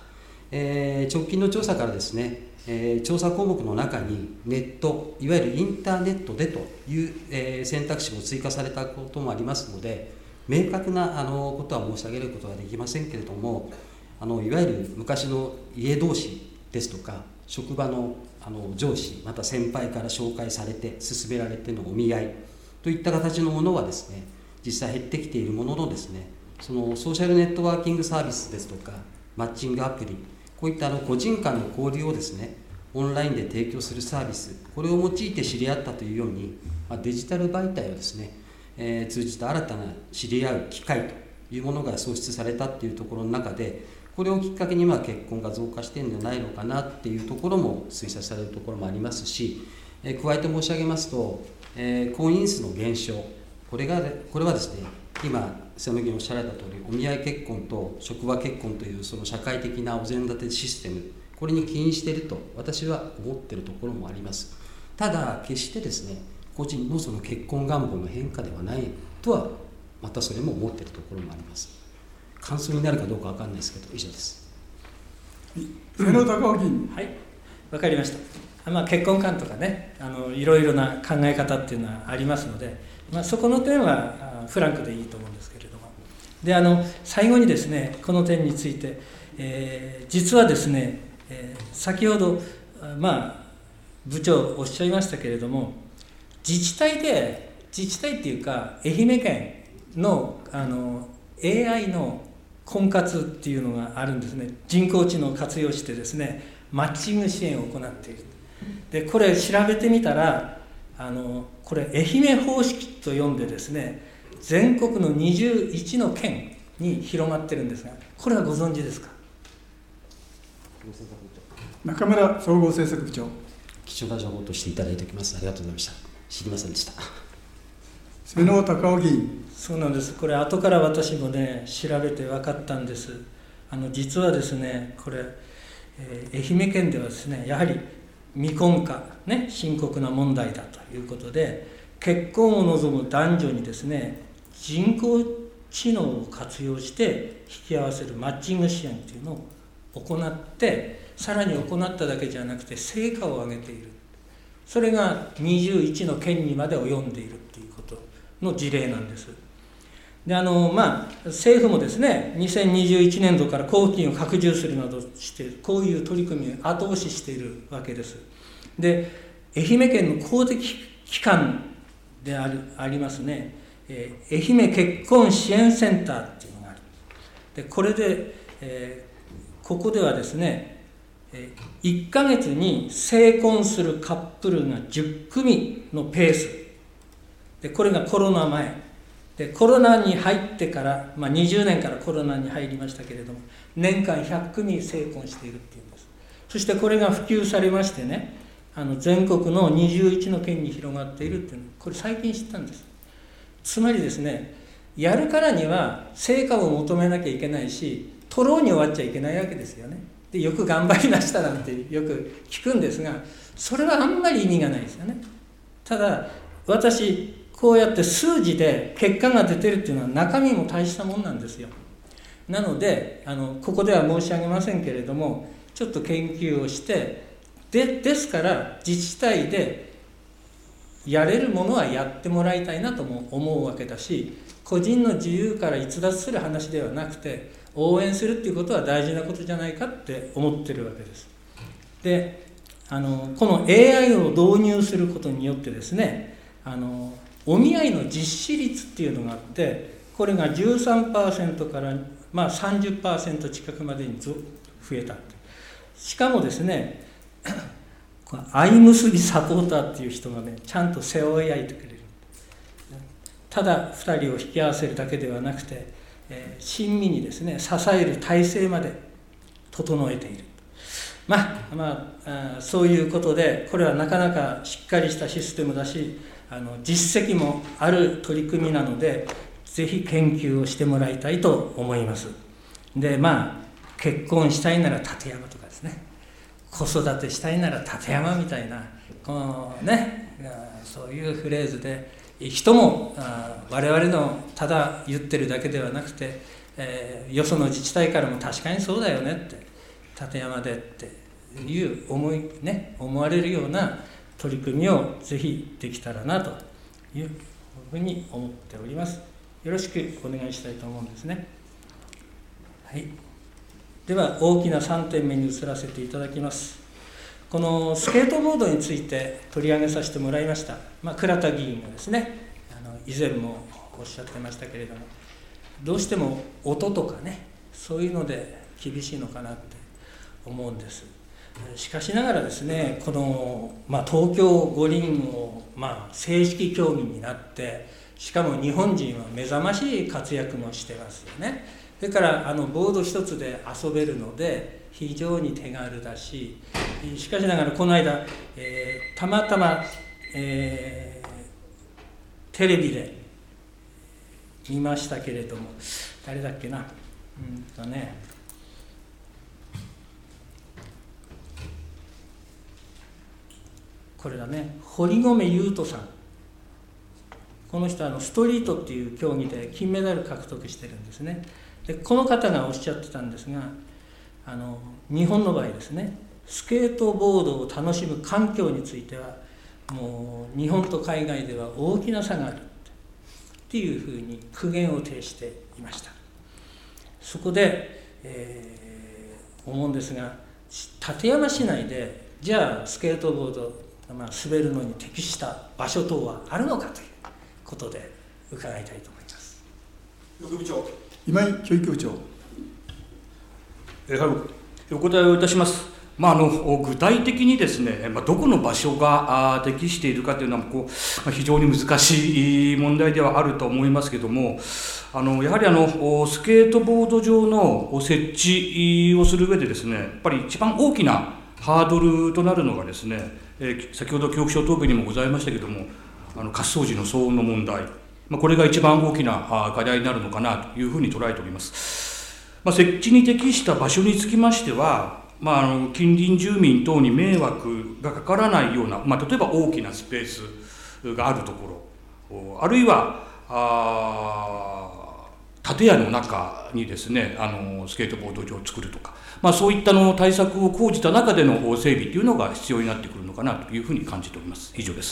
えー、直近の調査からですね、えー、調査項目の中にネット、いわゆるインターネットでという、えー、選択肢も追加されたこともありますので、明確なあのことは申し上げることはできませんけれども、あのいわゆる昔の家同士ですとか、職場のあの上司、また先輩から紹介されて、勧められてのお見合いといった形のものはですね、実際減ってきているもののですね、そのソーシャルネットワーキングサービスですとか、マッチングアプリ、こういったあの個人間の交流をですね、オンラインで提供するサービス、これを用いて知り合ったというように、まあ、デジタル媒体をですね、えー、通じた新たな知り合う機会というものが創出されたというところの中で、これをきっかけにまあ結婚が増加しているんじゃないのかなっていうところも推察されるところもありますし、えー、加えて申し上げますと、えー、婚姻数の減少、これがこれはですね、今、瀬野議員おっしゃられたとおり、お見合い結婚と職場結婚というその社会的なお膳立てシステム、これに起因していると私は思っているところもあります。ただ、決してですね、個人のその結婚願望の変化ではないとは、またそれも思っているところもあります。感想になるかどうか分かんないですけど、以上です。 瀬野高尾議員。 はい、わかりました。まあ、結婚観とかね、あのいろいろな考え方っていうのはありますので、まあ、そこの点はフランクでいいと思うんですけれども、であの最後にですね、この点について、えー、実はですね、えー、先ほど、まあ、部長おっしゃいましたけれども、自治体で、自治体っていうか、愛媛県の、あの エーアイ の婚活っていうのがあるんですね。人工知能を活用してですね、マッチング支援を行っている。で、これ調べてみたら、あのこれ愛媛方式と呼んでですね、全国のにじゅういちの県に広まってるんですが、これはご存知ですか？ 中村総合政策部長。 貴重な情報としていただいておきます。ありがとうございました。知りませんでした。 瀬野高尾議員。 そうなんです。これ後から私もね、調べて分かったんです。あの実はですね、これ、えー、愛媛県ではですね、やはり未婚化、ね、深刻な問題だということで、結婚を望む男女にですね、人工知能を活用して引き合わせるマッチング支援というのを行って、さらに行っただけじゃなくて成果を上げている。それがにじゅういちの県にまで及んでいるということの事例なんです。であのまあ、政府もですね、にせんにじゅういちねんどから交付金を拡充するなどして、こういう取り組みを後押ししているわけです。で、愛媛県の公的機関であるありますね、えー、愛媛結婚支援センターっていうのがある。で、これで、えー、ここではですね、えー、いっかげつに成婚するカップルがじゅっくみのペース。で、これがコロナ前。でコロナに入ってから、まあ、にじゅうねんからコロナに入りましたけれども、年間ひゃっくみ成婚しているっていうんです。そしてこれが普及されましてね、あの全国のにじゅういちの県に広がっているっていうの、これ最近知ったんです。つまりですね、やるからには成果を求めなきゃいけないし、取ろうに終わっちゃいけないわけですよね。でよく頑張りましたなんてよく聞くんですが、それはあんまり意味がないですよね。ただ私こうやって数字で結果が出てるっていうのは中身も大したもんなんですよ。なのであのここでは申し上げませんけれども、ちょっと研究をしてでですから自治体でやれるものはやってもらいたいなとも思うわけだし、個人の自由から逸脱する話ではなくて、応援するっていうことは大事なことじゃないかって思ってるわけです。であのこの エーアイ を導入することによってですね、あのお見合いの実施率っていうのがあって、これが じゅうさんパーセント から、まあ、さんじゅっパーセント 近くまでに増えた。しかもですね、相結びサポーターっていう人がね、ちゃんと背負い上げてくれる。ただふたりを引き合わせるだけではなくて、えー、親身にですね、支える体制まで整えている。まあまあ、あそういうことで、これはなかなかしっかりしたシステムだし、あの実績もある取り組みなので、ぜひ研究をしてもらいたいと思います。でまあ結婚したいなら立山とかですね、子育てしたいなら立山みたいな、このね、そういうフレーズで人も我々のただ言ってるだけではなくて、えー、よその自治体からも確かにそうだよねって立山でっていう思い、ね、思われるような取り組みをぜひできたらなというふうに思っております。よろしくお願いしたいと思うんですね。はい、では大きなさんてんめに移らせていただきます。このスケートボードについて取り上げさせてもらいました、まあ、倉田議員がですね、あの以前もおっしゃってましたけれども、どうしても音とかね、そういうので厳しいのかなって思うんです。しかしながらですね、この、まあ、東京五輪を、まあ、正式競技になって、しかも日本人は目覚ましい活躍もしてますよね。それからあのボード一つで遊べるので非常に手軽だし、しかしながらこの間、えー、たまたま、えー、テレビで見ましたけれども、誰だっけな、うんとね、これだね、堀米雄斗さん。この人はあのストリートっていう競技で金メダル獲得してるんですね。でこの方がおっしゃってたんですが、あの日本の場合ですね、スケートボードを楽しむ環境についてはもう日本と海外では大きな差があるっていうふうに苦言を呈していました。そこで、えー、思うんですが、館山市内でじゃあスケートボード、まあ、滑るのに適した場所等はあるのかということで伺いたいと思います。 副部長、 今井教育部長。 えー、はい、お答えをいたします。まあ、あの具体的にですね、まあ、どこの場所が適しているかというのはこう、まあ、非常に難しい問題ではあると思いますけれども、あのやはりあのスケートボード場の設置をする上でですね、やっぱり一番大きなハードルとなるのがですね、えー、先ほど教育省答弁にもございましたけれども、あの滑走時の騒音の問題、まあ、これが一番大きな課題になるのかなというふうに捉えております。まあ、設置に適した場所につきましては、まあ、あの近隣住民等に迷惑がかからないような、まあ、例えば大きなスペースがあるところ、あるいはあ建屋の中にですね、あのスケートボード場を作るとか、まあ、そういったの対策を講じた中での整備というのが必要になってくるのかなというふうに感じております。以上です。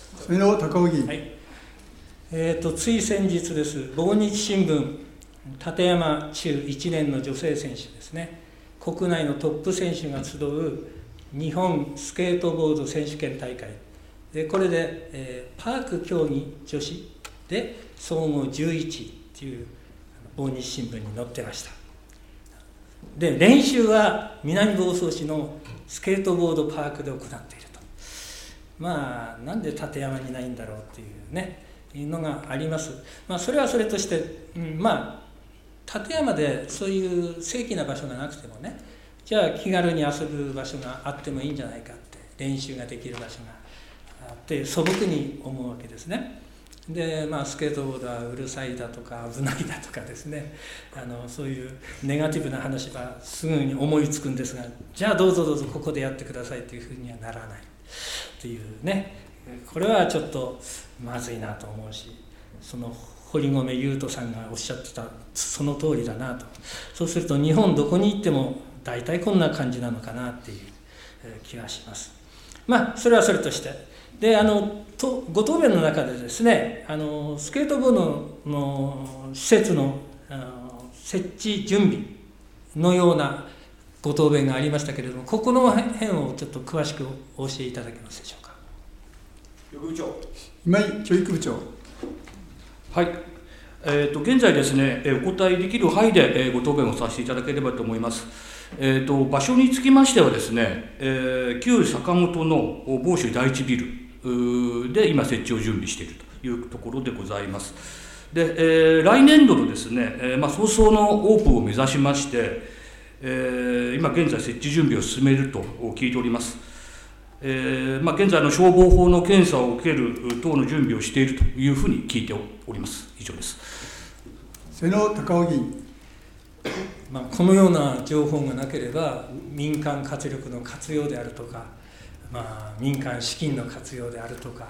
末野高尾議員。 はい、えーと、つい先日です、防日新聞立山中いちねんの女性選手ですね、国内のトップ選手が集う日本スケートボード選手権大会で、これで、えー、パーク競技女子で総合じゅういちいという防日新聞に載ってました。で練習は南房総市のスケートボードパークで行っていると。まあなんで立山にないんだろうっていうね、いうのがあります。まあそれはそれとして、うん、まあ立山でそういう正規な場所がなくてもね、じゃあ気軽に遊ぶ場所があってもいいんじゃないかって、練習ができる場所があって素朴に思うわけですね。でまあスケートボードはうるさいだとか危ないだとかですね、あのそういうネガティブな話はすぐに思いつくんですが、じゃあどうぞどうぞここでやってくださいというふうにはならないっていうね、これはちょっとまずいなと思うし、その堀米雄斗さんがおっしゃってたその通りだなと。そうすると日本どこに行っても大体こんな感じなのかなっていう気がします。まあそれはそれとして、であのとご答弁の中でですね、あのスケートボードの施設のあの設置準備のようなご答弁がありましたけれども、ここの辺をちょっと詳しくお教えいただけますでしょうか。 副部長。 今井教育部長。 はい、えー、と現在ですね、お答えできる範囲でご答弁をさせていただければと思います。えー、と場所につきましてはですね、えー、旧坂本の房州第一ビルで今設置を準備しているというところでございます。で、えー、来年度のですね、えーまあ、早々のオープンを目指しまして、えー、今現在設置準備を進めると聞いております。えーまあ、現在の消防法の検査を受ける等の準備をしているというふうに聞いております。以上です。 瀬野高尾議員。 まあ、このような情報がなければ民間活力の活用であるとか、まあ、民間資金の活用であるとか、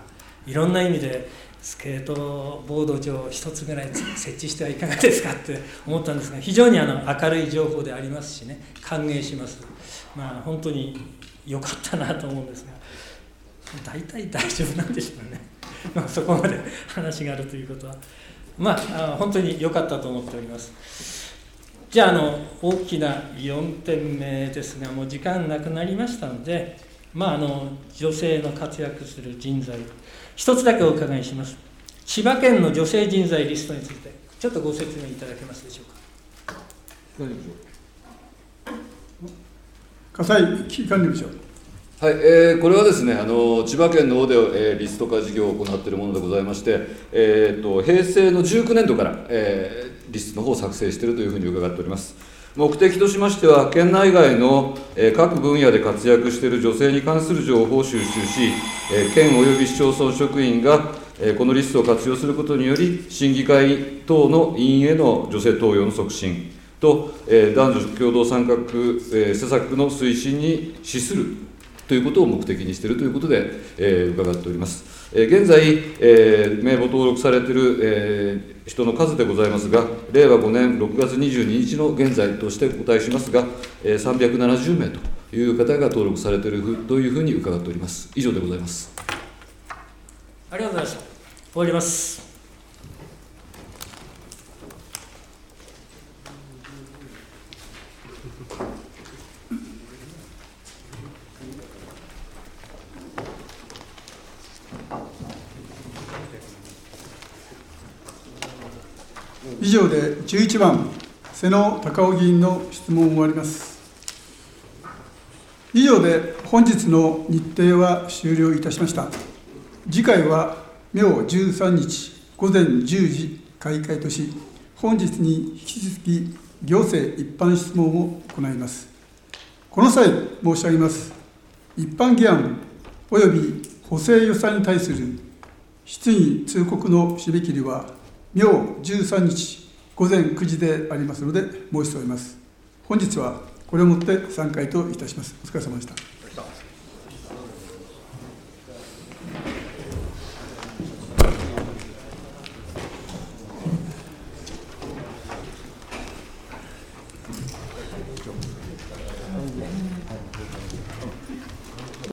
いろんな意味でスケートボード場一つぐらい設置してはいかがですかって思ったんですが、非常にあの明るい情報でありますしね、歓迎します。まあ本当に良かったなと思うんですが、大体大丈夫なんでしょうね。まあそこまで話があるということは、まあ本当に良かったと思っております。じゃあ、あの大きなよんてんめですが、もう時間なくなりましたので、まあ、あの女性の活躍する人材、一つだけお伺いします。千葉県の女性人材リストについて、ちょっとご説明いただけますでしょうか。 笠井危機管理部長。 はい、えー、これはですね、あの千葉県の方で、えー、リスト化事業を行っているものでございまして、えー、と平成のじゅうきゅうねんどから、えー、リストの方を作成しているというふうに伺っております。目的としましては、県内外の、えー、各分野で活躍している女性に関する情報を収集し、えー、県及び市町村職員が、えー、このリストを活用することにより、審議会等の委員への女性登用の促進と、えー、男女共同参画、えー、施策の推進に資するということを目的にしているということで、えー、伺っております。えー、現在、えー、名簿登録されている、えー、人の数でございますが、れいわごねんろくがつにじゅうににちの現在としてお答えしますが、えー、さんびゃくななじゅうめいという方が登録されているというふうに伺っております。以上でございます。 ありがとうございました。終わります。 以上でじゅういちばん、瀬野貴夫議員の質問を終わります。以上で本日の日程は終了いたしました。次回は明じゅうさんにちごぜんじゅうじ開会とし、本日に引き続き行政一般質問を行います。この際申し上げます。一般議案および補正予算に対する質疑通告の締め切りは明じゅうさんにちごぜんくじでありますので申しております。本日はこれをもって散会といたします。お疲れ様でした。